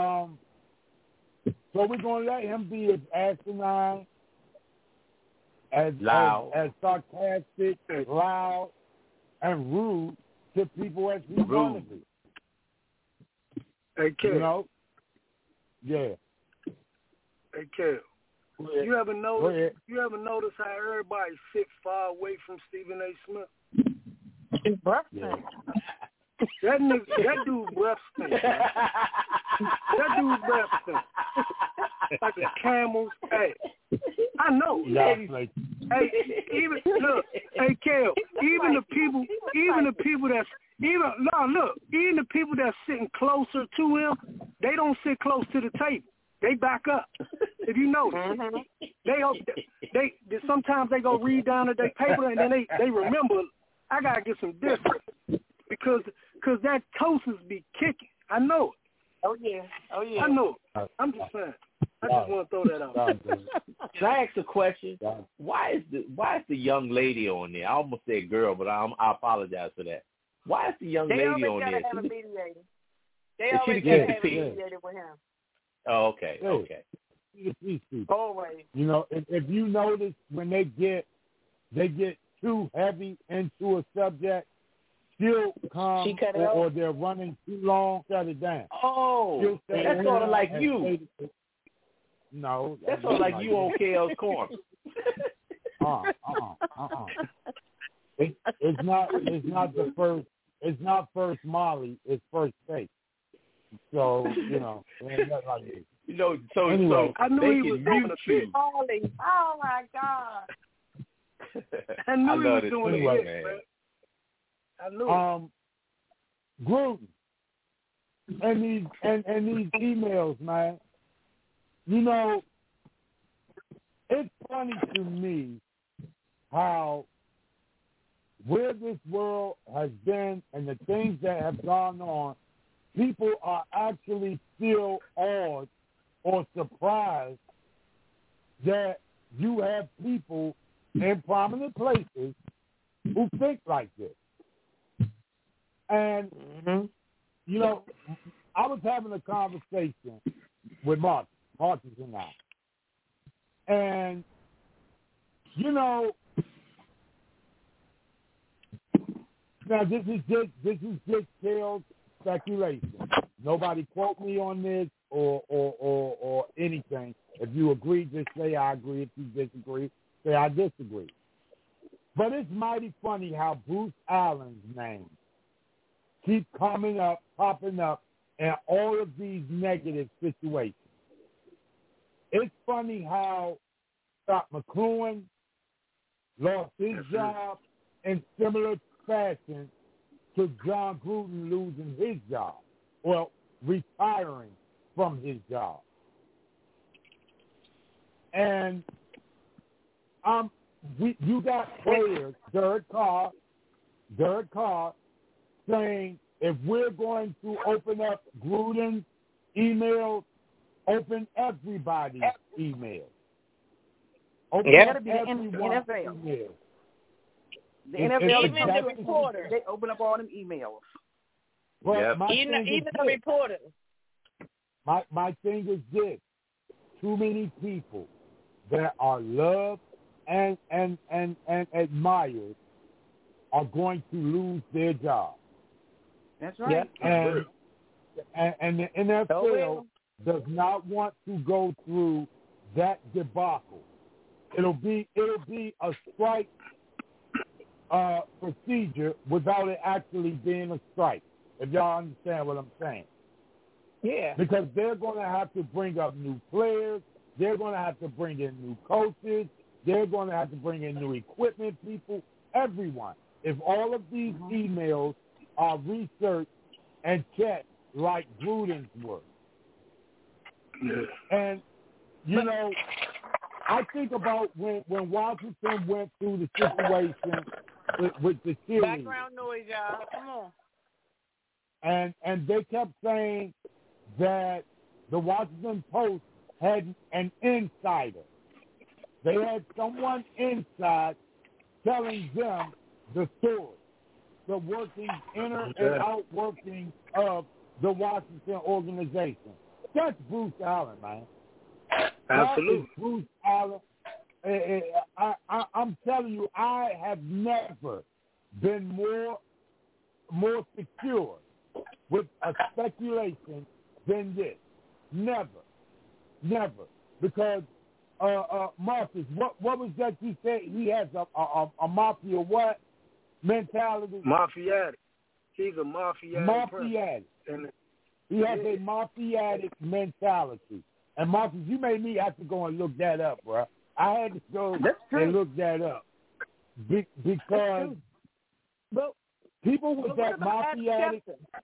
so we're gonna let him be as asinine, as loud, as sarcastic, as loud, and rude to people as he want to be. Hey, Kel. You know? Yeah. Hey, Kel. You ever notice how everybody sit far away from Stephen A. Smith? His breath stink. That dude's breath stink. That dude's breath stink. Like a camel's ass. I know. Hey, even look, hey Kel, even the people that's sitting closer to him, they don't sit close to the table. They back up. If you notice, they sometimes they go read down at their paper and then they remember. I gotta get some different because that toasters be kicking. I know it. Oh yeah. I know it. I'm just saying. I just want to throw that out. Can I ask a question? Why is the young lady on there? I almost said girl, but I apologize for that. Why is the young lady on there? They always got to have a mediator with him. Oh, okay. Always. You know, if you notice when they get too heavy into a subject, she'll come or they're running too long, shut it down. Oh, that's sort of like you. No, that's sort of like you on KL's Corner. It's not the first. It's not first Molly. It's first take. So you know, you know. So anyway, I knew he was doing a bit. Oh my God! I knew he was doing anyway, a bit, man. I knew. Gruden and these emails, man. You know, it's funny to me how where this world has been and the things that have gone on, people are actually still awed or surprised that you have people in prominent places who think like this. And, you know, I was having a conversation with Marcus and I. And, you know, now this is just sales speculation. Nobody quote me on this or anything. If you agree, just say I agree. If you disagree, say I disagree. But it's mighty funny how Bruce Allen's name keep popping up in all of these negative situations. It's funny how Scott McCloughan lost his job in similar fashion to John Gruden losing his job. Well, retiring from his job. And you got players, Derek Carr, saying if we're going to open up Gruden's emails, open everybody's emails. Open everyone's emails. The NFL, even the reporters, they open up all them emails. Well, even the reporters. My thing is this: too many people that are loved and admired are going to lose their job. That's right. And the NFL does not want to go through that debacle. It'll be a strike procedure without it actually being a strike, if y'all understand what I'm saying. Yeah. Because they're going to have to bring up new players. They're going to have to bring in new coaches. They're going to have to bring in new equipment people, everyone. If all of these emails are researched and checked like Gruden's were. And, you know, I think about when Washington went through the situation with the series. Background noise, y'all. Come on. And they kept saying that the Washington Post had an insider. They had someone inside telling them the story, the working, inner and out workings of the Washington organization. That's Bruce Allen, man. Absolutely. Bruce Allen. I'm telling you, I have never been more secure with a speculation than this. Never. Because, Marcus, what was that you said? He has a mafia what mentality? Mafiatic. He's a mafiatic. He has a mafiatic mentality. And Marcus, you made me have to go and look that up, bro. I had to go and look that up because people with that mafiatic.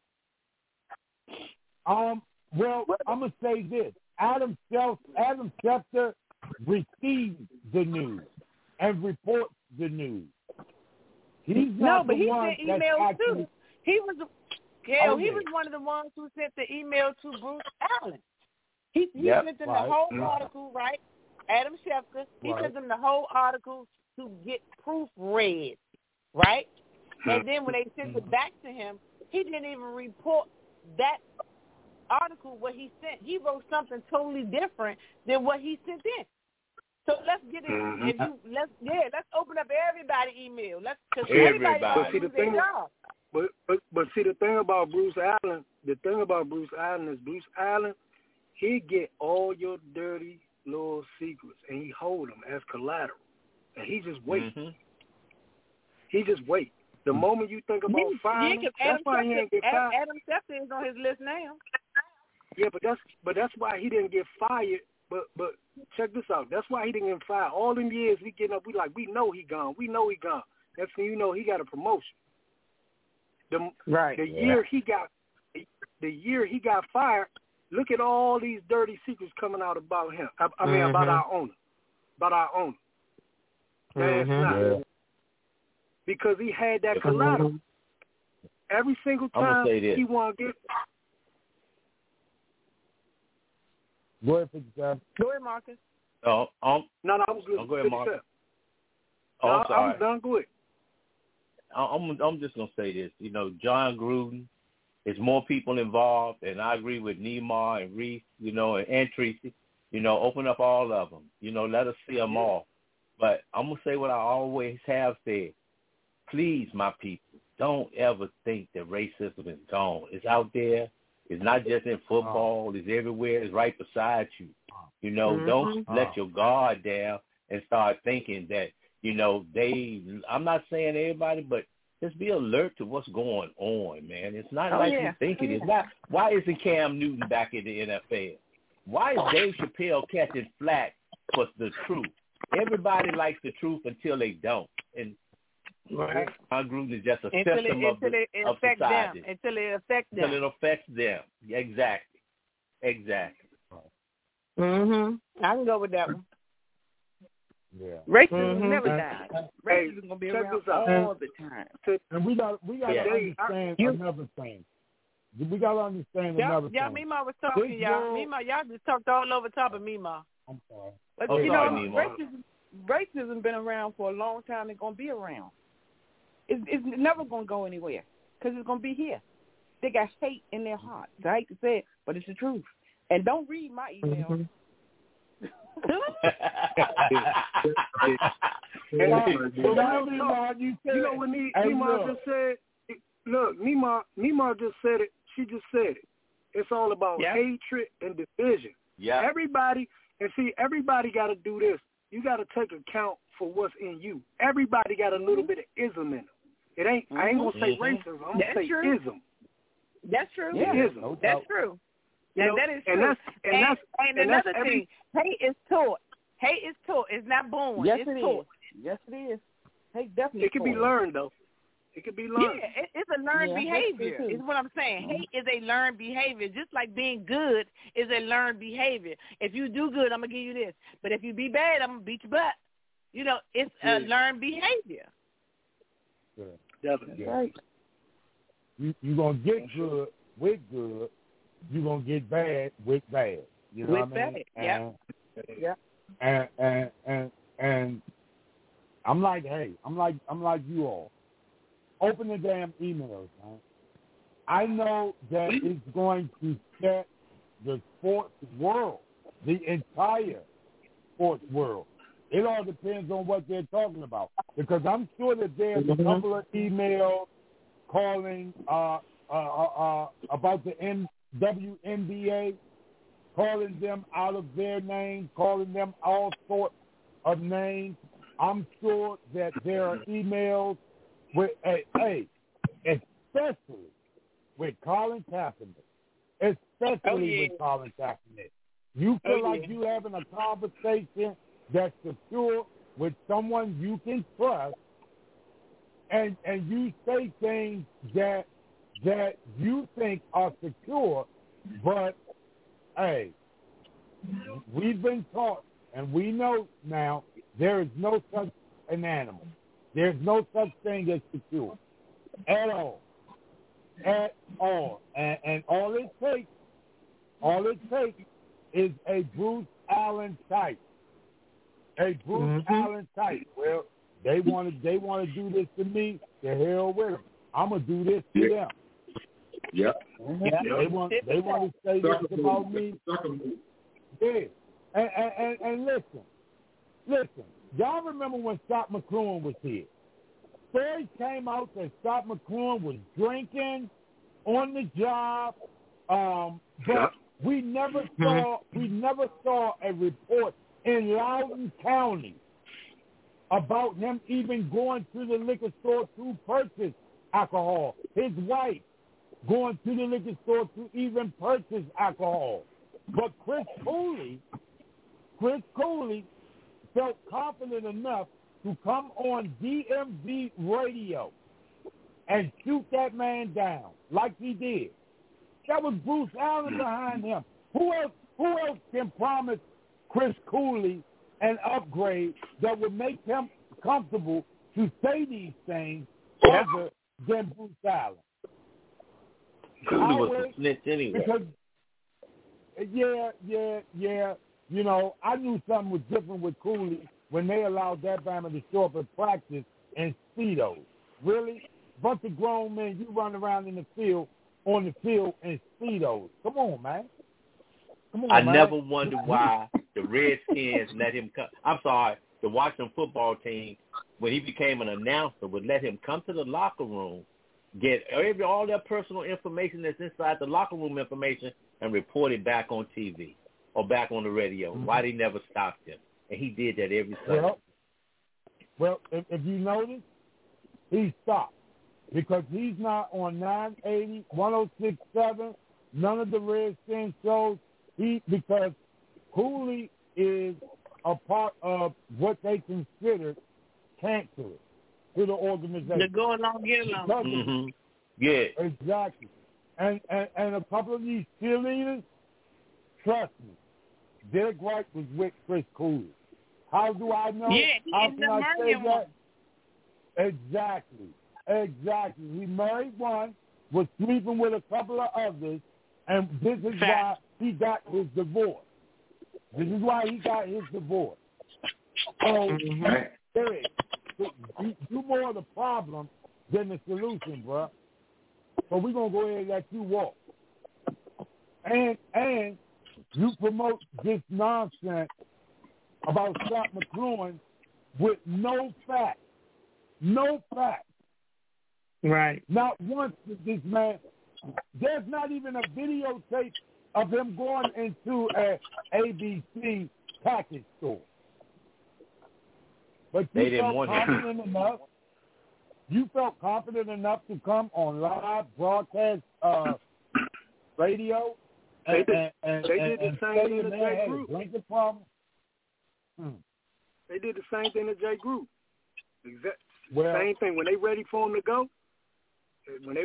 Well, I'm gonna say this: Adam Schefter receives the news and reports the news. He's not but the he one sent that's emails actually, too. He was he was one of the ones who sent the email to Bruce Allen. He sent them the whole article, right? Adam Schefter, he sent them the whole article to get proofread, right? And then when they sent it back to him, he didn't even report that article what he sent. He wrote something totally different than what he sent in. So let's get it. Let's open up everybody's email. Everybody. But see the thing. But see the thing about Bruce Allen. The thing about Bruce Allen is Bruce Allen. He get all your dirty little secrets and he hold them as collateral, and he just wait. He just wait. The moment you think about firing, that's why he didn't get fired. Adam Schefter is on his list now. Yeah, but that's why he didn't get fired. But check this out. That's why he didn't get fired. All them years we getting up, we know he gone. Next thing you know, he got a promotion. The year he got fired, Look at all these dirty secrets coming out about him. I mean, about our owner. Last night. Because he had that collateral. Every single time he want to get. Go ahead, 57. Go ahead, Marcus. No, I was listening. Go ahead, Marcus. I'm sorry. I was done. Go ahead. I'm just gonna say this. You know, John Gruden. There's more people involved, and I agree with Nima and Reese. You know, and Tracy. You know, open up all of them. You know, let us see them all. But I'm gonna say what I always have said. Please, my people, don't ever think that racism is gone. It's out there. It's not just in football. It's everywhere. It's right beside you. You know, don't let your guard down and start thinking that, you know, I'm not saying everybody, but just be alert to what's going on, man. It's not you think it is. Not, why isn't Cam Newton back in the NFL? Why is Dave Chappelle catching flack for the truth? Everybody likes the truth until they don't. And John Gruden is just a symptom of society. Until it affects them. Until it affects them. Exactly. I can go with that one. Yeah. Racism never dies. Racism is gonna be around all the time. And we got to understand another thing. We got to understand another thing. Y'all, Mima was talking, y'all. Mima, y'all just talked all over top of Mima. I'm sorry. But racism been around for a long time. It's gonna be around. It's never gonna go anywhere because it's gonna be here. They got hate in their hearts. I hate to say it, but it's the truth. And don't read my email. You know what Nima just said? Look, Nima just said it. She just said it. It's all about hatred and division. Yeah. Everybody got to do this. You got to take account for what's in you. Everybody got a little bit of ism in them. It ain't. I ain't gonna say racism. I'm gonna say ism. That's true. Yeah. Ism. That's true. And that is true. And another thing, hate is taught. Hate is taught. It's not born. Yes, it's taught. Yes, it is. Hate definitely. It can be learned though. It can be learned. Yeah, it's a learned behavior. Is what I'm saying. Hate is a learned behavior. Just like being good is a learned behavior. If you do good, I'm gonna give you this. But if you be bad, I'm gonna beat your butt. You know, it's a learned behavior. Yeah. Definitely. Yeah. Right. You gonna get good with good. You gonna get bad with bad. You know what I mean? Yeah. And I'm like, hey, I'm like you all. Open the damn emails, man. I know that it's going to set the sports world, the entire sports world. It all depends on what they're talking about. Because I'm sure that there's a couple of emails calling about the WNBA, calling them out of their names, calling them all sorts of names. I'm sure that there are emails with, especially with Colin Kaepernick. Especially with Colin Kaepernick. You feel like you having a conversation that's secure with someone you can trust, and you say things that you think are secure, but hey, we've been taught and we know now there is no such an animal. There's no such thing as secure at all. At all. And all it takes is a Bruce Allen type. A Bruce Allen type. Well, they want to do this to me. The hell with them. I'm gonna do this to them. Yeah. They want to say this about me. Yeah. And listen. Y'all remember when Scott McClure was here? Stories came out that Scott McClure was drinking on the job, but we never saw a report in Loudoun County about him even going to the liquor store to purchase alcohol. His wife going to the liquor store to even purchase alcohol. But Chris Cooley felt confident enough to come on DMV radio and shoot that man down like he did. That was Bruce Allen behind him. Who else can promise Chris Cooley an upgrade that would make him comfortable to say these things other than Bruce Allen? Cooley was a snitch anyway. Because, yeah. You know, I knew something was different with Cooley when they allowed that Bama to show up at practice in Speedos. Really? Bunch of grown men, you run around on the field in Speedos. Come on, man. I never wondered why the Redskins let him come. I'm sorry, the Washington football team, when he became an announcer, would let him come to the locker room, get all their personal information that's inside the locker room information, and report it back on TV or back on the radio. Mm-hmm. Why they never stopped him? And he did that every Sunday. Well, if you notice, he stopped because he's not on 980, 106.7, none of the Redskins shows. Because Cooley is a part of what they consider cancerous to the organization. They're going along, get along. Mm-hmm. Yeah. Exactly. And a couple of these cheerleaders, trust me, Derek White was with Chris Cooley. How do I know? Yeah, How he's can I say that? one. Exactly. He married one, was sleeping with a couple of others, and this is why he got his divorce. So, you more of the problem than the solution, bro. So we're going to go ahead and let you walk. And you promote this nonsense about Scott McCloughan with no facts. No facts. Right. Not once did this man, there's not even a videotape of him going into a ABC package store. But you felt confident enough. You felt confident enough to come on live broadcast radio. They did the same thing to Jay Group. They did the same thing to Jay Group. Same thing. When they ready for him to go, they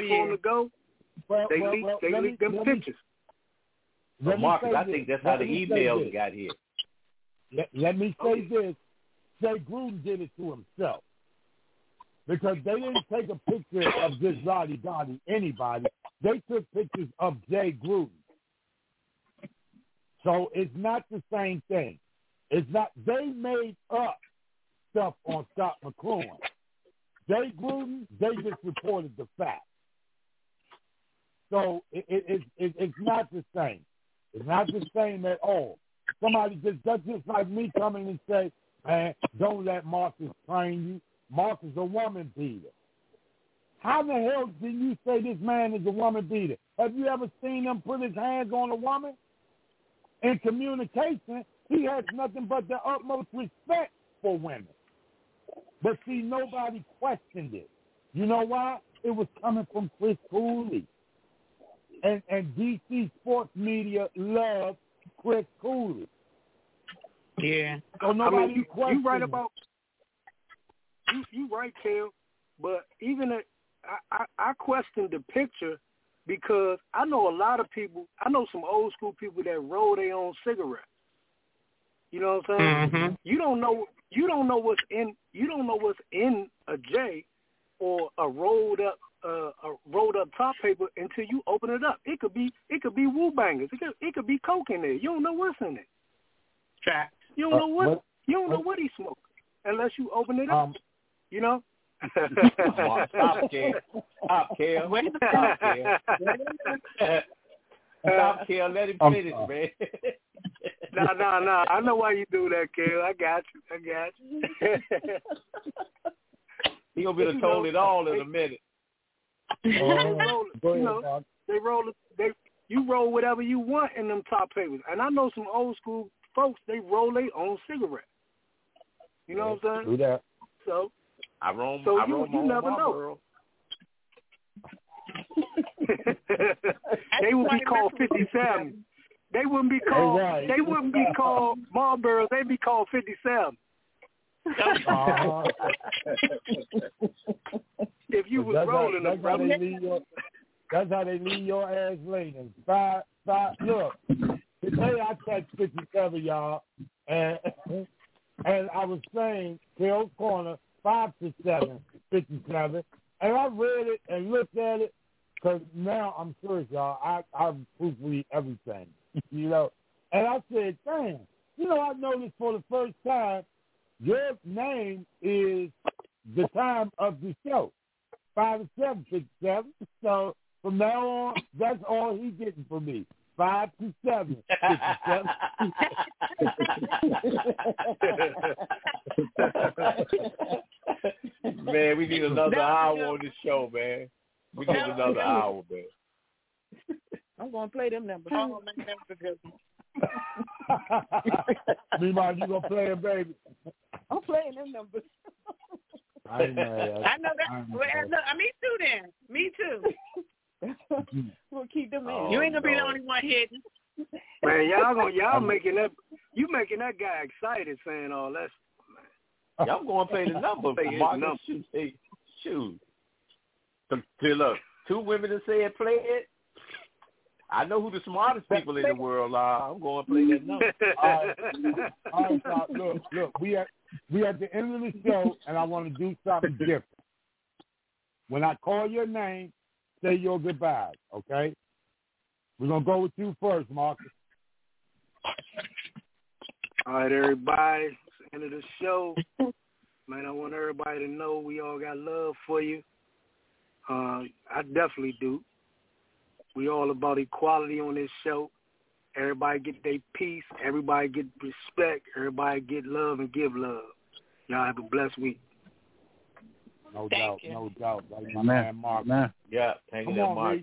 leaked them pictures. Marcus, I think that's how the emails got here. Let me say this. Jay Gruden did it to himself. Because they didn't take a picture of this Roddy Gotti, anybody. They took pictures of Jay Gruden. So it's not the same thing. It's not. They made up stuff on Scott McCloughan. Jay Gruden, they just reported the fact. So it's not the same. It's not the same at all. That's just like me coming and say, man, don't let Marcus train you. Marcus is a woman beater. How the hell do you say this man is a woman beater? Have you ever seen him put his hands on a woman? In communication, he has nothing but the utmost respect for women. But see, nobody questioned it. You know why? It was coming from Chris Cooley. And DC sports media loves Chris Cooley. Yeah. So nobody questioned you right about you right, Kel, but even I questioned the picture because I know a lot of people. I know some old school people that roll their own cigarettes. You know what I'm saying? Mm-hmm. You don't know what's in a J or a rolled up top paper until you open it up. It could be Woo Bangers. It could be coke in there. You don't know what's in it. Fact. You don't know what he's smoking unless you open it up. You know? Stop, Kel. Stop, Kel. Let him finish, man. No. I know why you do that, Kel. I got you. He gonna be able to told it all in a minute. You roll whatever you want in them top papers. And I know some old school folks, they roll their own cigarette. You know what I'm saying? Do that. So you never know. They would be called 57. They wouldn't be called. Right. They wouldn't be called Marlboros. They'd be called 57. If you was rolling them, brother. That's how they leave your ass laying. Five. Look, today I touched 57, y'all, and I was saying Phil's Corner 5 to 7, 57, and I read it and looked at it because now I'm serious, y'all. I proofread everything, you know, and I said, damn, you know, I noticed for the first time your name is the time of the show, 5 to 7, 57. So from now on, that's all he's getting from me. 5 to 7, 57. Man, we need another hour on this show, man. We need another hour, man. I'm gonna play them numbers. I'm gonna make them good. Meanwhile, you gonna play it, baby. I'm playing them numbers. I know that. Me too. Then me too. We'll keep them in. You ain't gonna be the only one hitting. Man, y'all making that guy excited saying all that. Y'all going to play the number. Marcus, shoot. Look, 2 women that said play it. I know who the smartest people in the world are. I'm going to play that number. All right, so look. We at the end of the show, and I want to do something different. When I call your name, say your goodbyes, okay? We're going to go with you first, Marcus. All right, everybody. It's the end of the show. Man, I want everybody to know we all got love for you. I definitely do. We all about equality on this show. Everybody get their peace. Everybody get respect. Everybody get love and give love. Y'all have a blessed week. No doubt. Like my man Mark. Man. Yeah, thank you, Mark.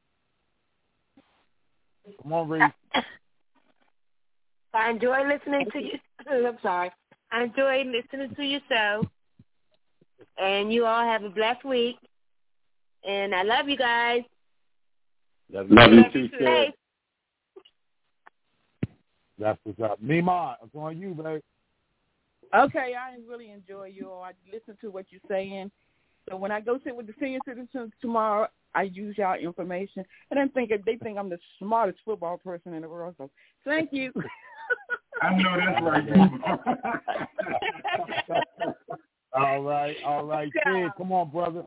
Come on, Reese. I enjoy listening to you. I'm sorry. I enjoy listening to your show. And you all have a blessed week. And I love you guys. Love you too, sir. That's what's up. Nima, it's on you, babe. Okay, I really enjoy you all. I listen to what you're saying. So when I go sit with the senior citizens tomorrow, I use y'all information. And they think I'm the smartest football person in the world. So thank you. I know that's right. All right. Ted, come on, brother.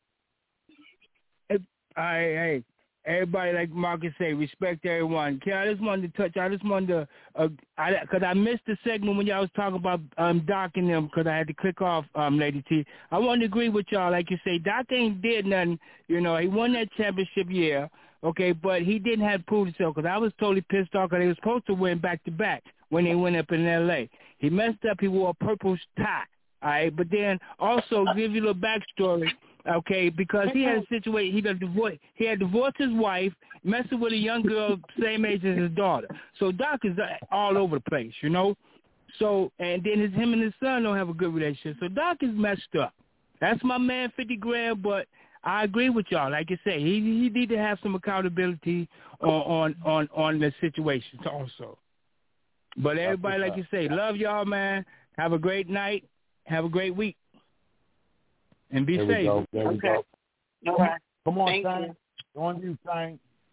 Hey, everybody, like Marcus say, respect everyone. I just wanted to because I missed the segment when y'all was talking about Doc and them, because I had to click off, Lady T. I want to agree with y'all, like you say, Doc ain't did nothing. You know, he won that championship year, okay, but he didn't have to prove himself, because I was totally pissed off because they were supposed to win back-to-back when they went up in L.A. He messed up. He wore a purple tie, all right? But then also give you a little backstory. Okay, because he had a situation. He had divorced his wife, messing with a young girl same age as his daughter. So Doc is all over the place, you know. So and then him and his son don't have a good relationship. So Doc is messed up. That's my man, 50 grand. But I agree with y'all. Like you say, he need to have some accountability on the situations also. But everybody, like you say, love y'all, man. Have a great night. Have a great week. And be safe. There we go. All right. Come on, Thank Sang. On you, Sang.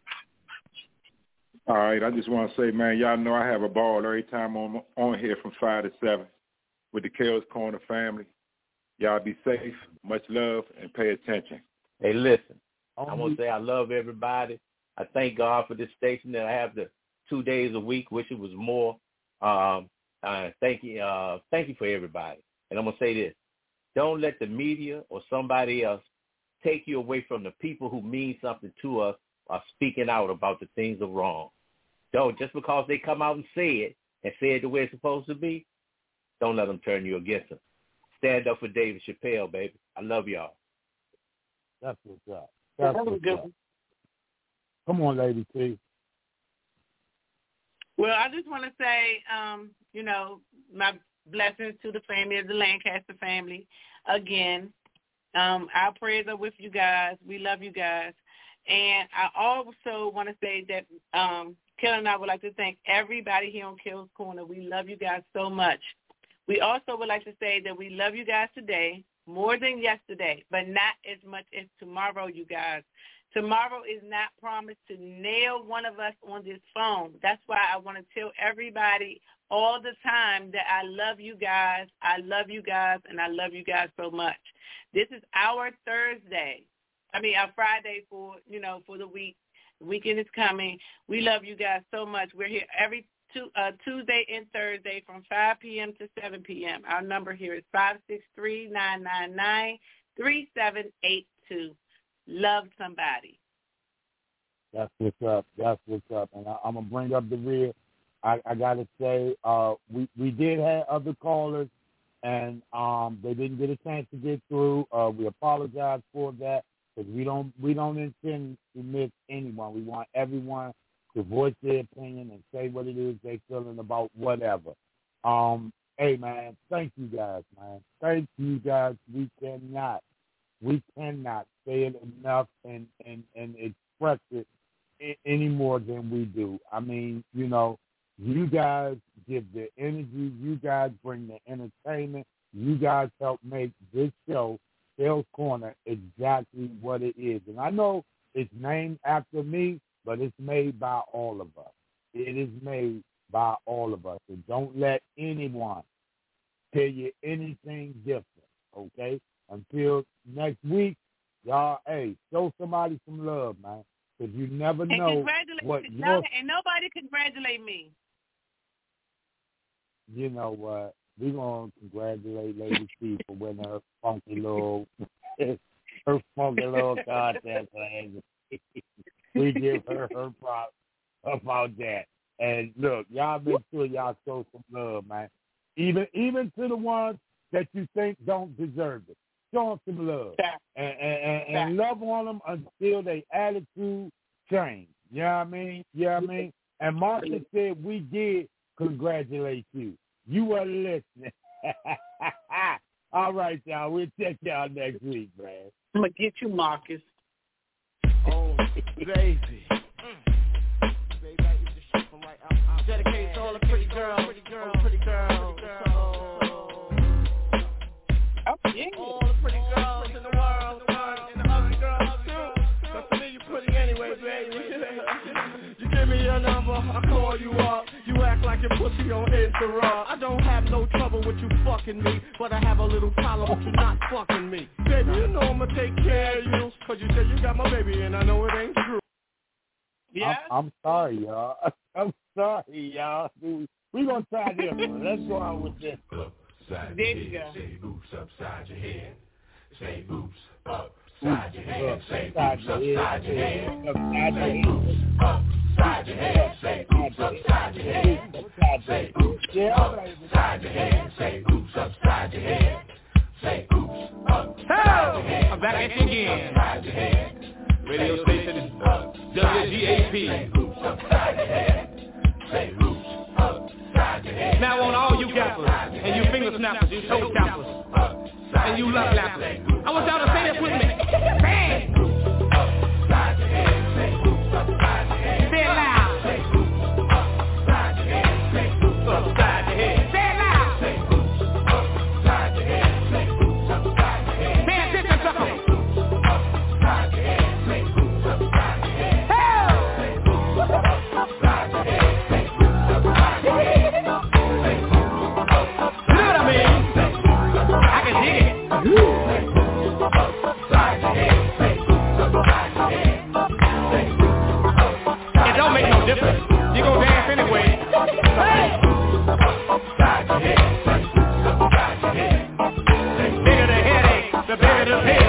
All right, I just want to say, man, y'all know I have a ball every time I'm on here from 5 to 7 with the Kells Corner family. Y'all be safe, much love, and pay attention. Hey, listen, I want to say I love everybody. I thank God for this station that I have the 2 days a week. Wish it was more. Thank you for everybody. And I'm going to say this. Don't let the media or somebody else take you away from the people who mean something to us or speaking out about the things that are wrong. Don't, just because they come out and say it the way it's supposed to be, don't let them turn you against them. Stand up for David Chappelle, baby. I love y'all. That's what's up. That's what's up. Come on, Lady T. Well, I just want to say, my blessings to the family of the Lancaster family. Again, our prayers are with you guys. We love you guys. And I also want to say that Kel and I would like to thank everybody here on Kel's Corner. We love you guys so much. We also would like to say that we love you guys today more than yesterday, but not as much as tomorrow, you guys. Tomorrow is not promised to nail one of us on this phone. That's why I want to tell everybody all the time that I love you guys. I love you guys, and I love you guys so much. This is our our Friday for the week. The weekend is coming. We love you guys so much. We're here every Tuesday and Thursday from 5 p.m. to 7 p.m. Our number here is 563-999-3782. Love somebody. That's what's up. That's what's up. And I'm going to bring up the rear. I got to say, we did have other callers, and they didn't get a chance to get through. We apologize for that, because we don't intend to miss anyone. We want everyone to voice their opinion and say what it is they feeling about whatever. Hey, man, thank you guys, man. Thank you guys. We cannot say it enough and express it any more than we do. I mean, you guys give the energy. You guys bring the entertainment. You guys help make this show, Sales Corner, exactly what it is. And I know it's named after me, but it's made by all of us. It is made by all of us. And don't let anyone tell you anything different, okay? Until next week, y'all, show somebody some love, man, because you never know what your... And nobody congratulate me. You know what? We're going to congratulate Lady C for winning her funky little contest. We give her props about that. And look, y'all make sure y'all show some love, man. Even to the ones that you think don't deserve it. Show them some love. And love on them until their attitude change. You know what I mean? And Martha said we did congratulate you. You were listening. All right, y'all. We'll check y'all next week, man. I'm going to get you, Marcus. Oh, baby. Dedicated to all the pretty girls. Oh, yeah. All the pretty girls in the world, and the ugly girls too. Cause to me you pretty anyway, baby. You give me your number, I call you up. You act like your pussy on Instagram. I don't have no trouble with you fucking me, but I have a little problem with you not fucking me. Baby, you know I'ma take care of you, cause you say you got my baby and I know it ain't true. Yeah? I'm sorry, y'all. I'm sorry, y'all. We're going to try this one. Let's go out with this. There you go. Say oops upside your head. Say oops upside your head. Say oops upside your head. Say oops upside your head. Say oops upside your head. Say oops upside your head. Say oops upside your head. Say oops upside your head. I'm back at you again. Radio station WGAP. Say oops upside your head. Say oops upside your head. Now on all you gappers and you finger snappers, you toe tappers, and you love lappers, I want y'all to say this with me. Bang! Upside your head. Say oops upside your head. Say it loud. Say oops upside your head. Say oops upside your head. Say it loud. Say oops upside your head. Say oops upside your head. Pay attention, sucker. Say oops upside your head. Say oops upside your head. Say oops upside your head. Say oops upside your head. You know what I mean? I can dig it. Say oops upside your head. Say oops upside your head. Say oops upside. It don't make no difference. You gon' dance anyway. Say oops upside your head. Say oops upside your head. The bigger the headache, the bigger the pain.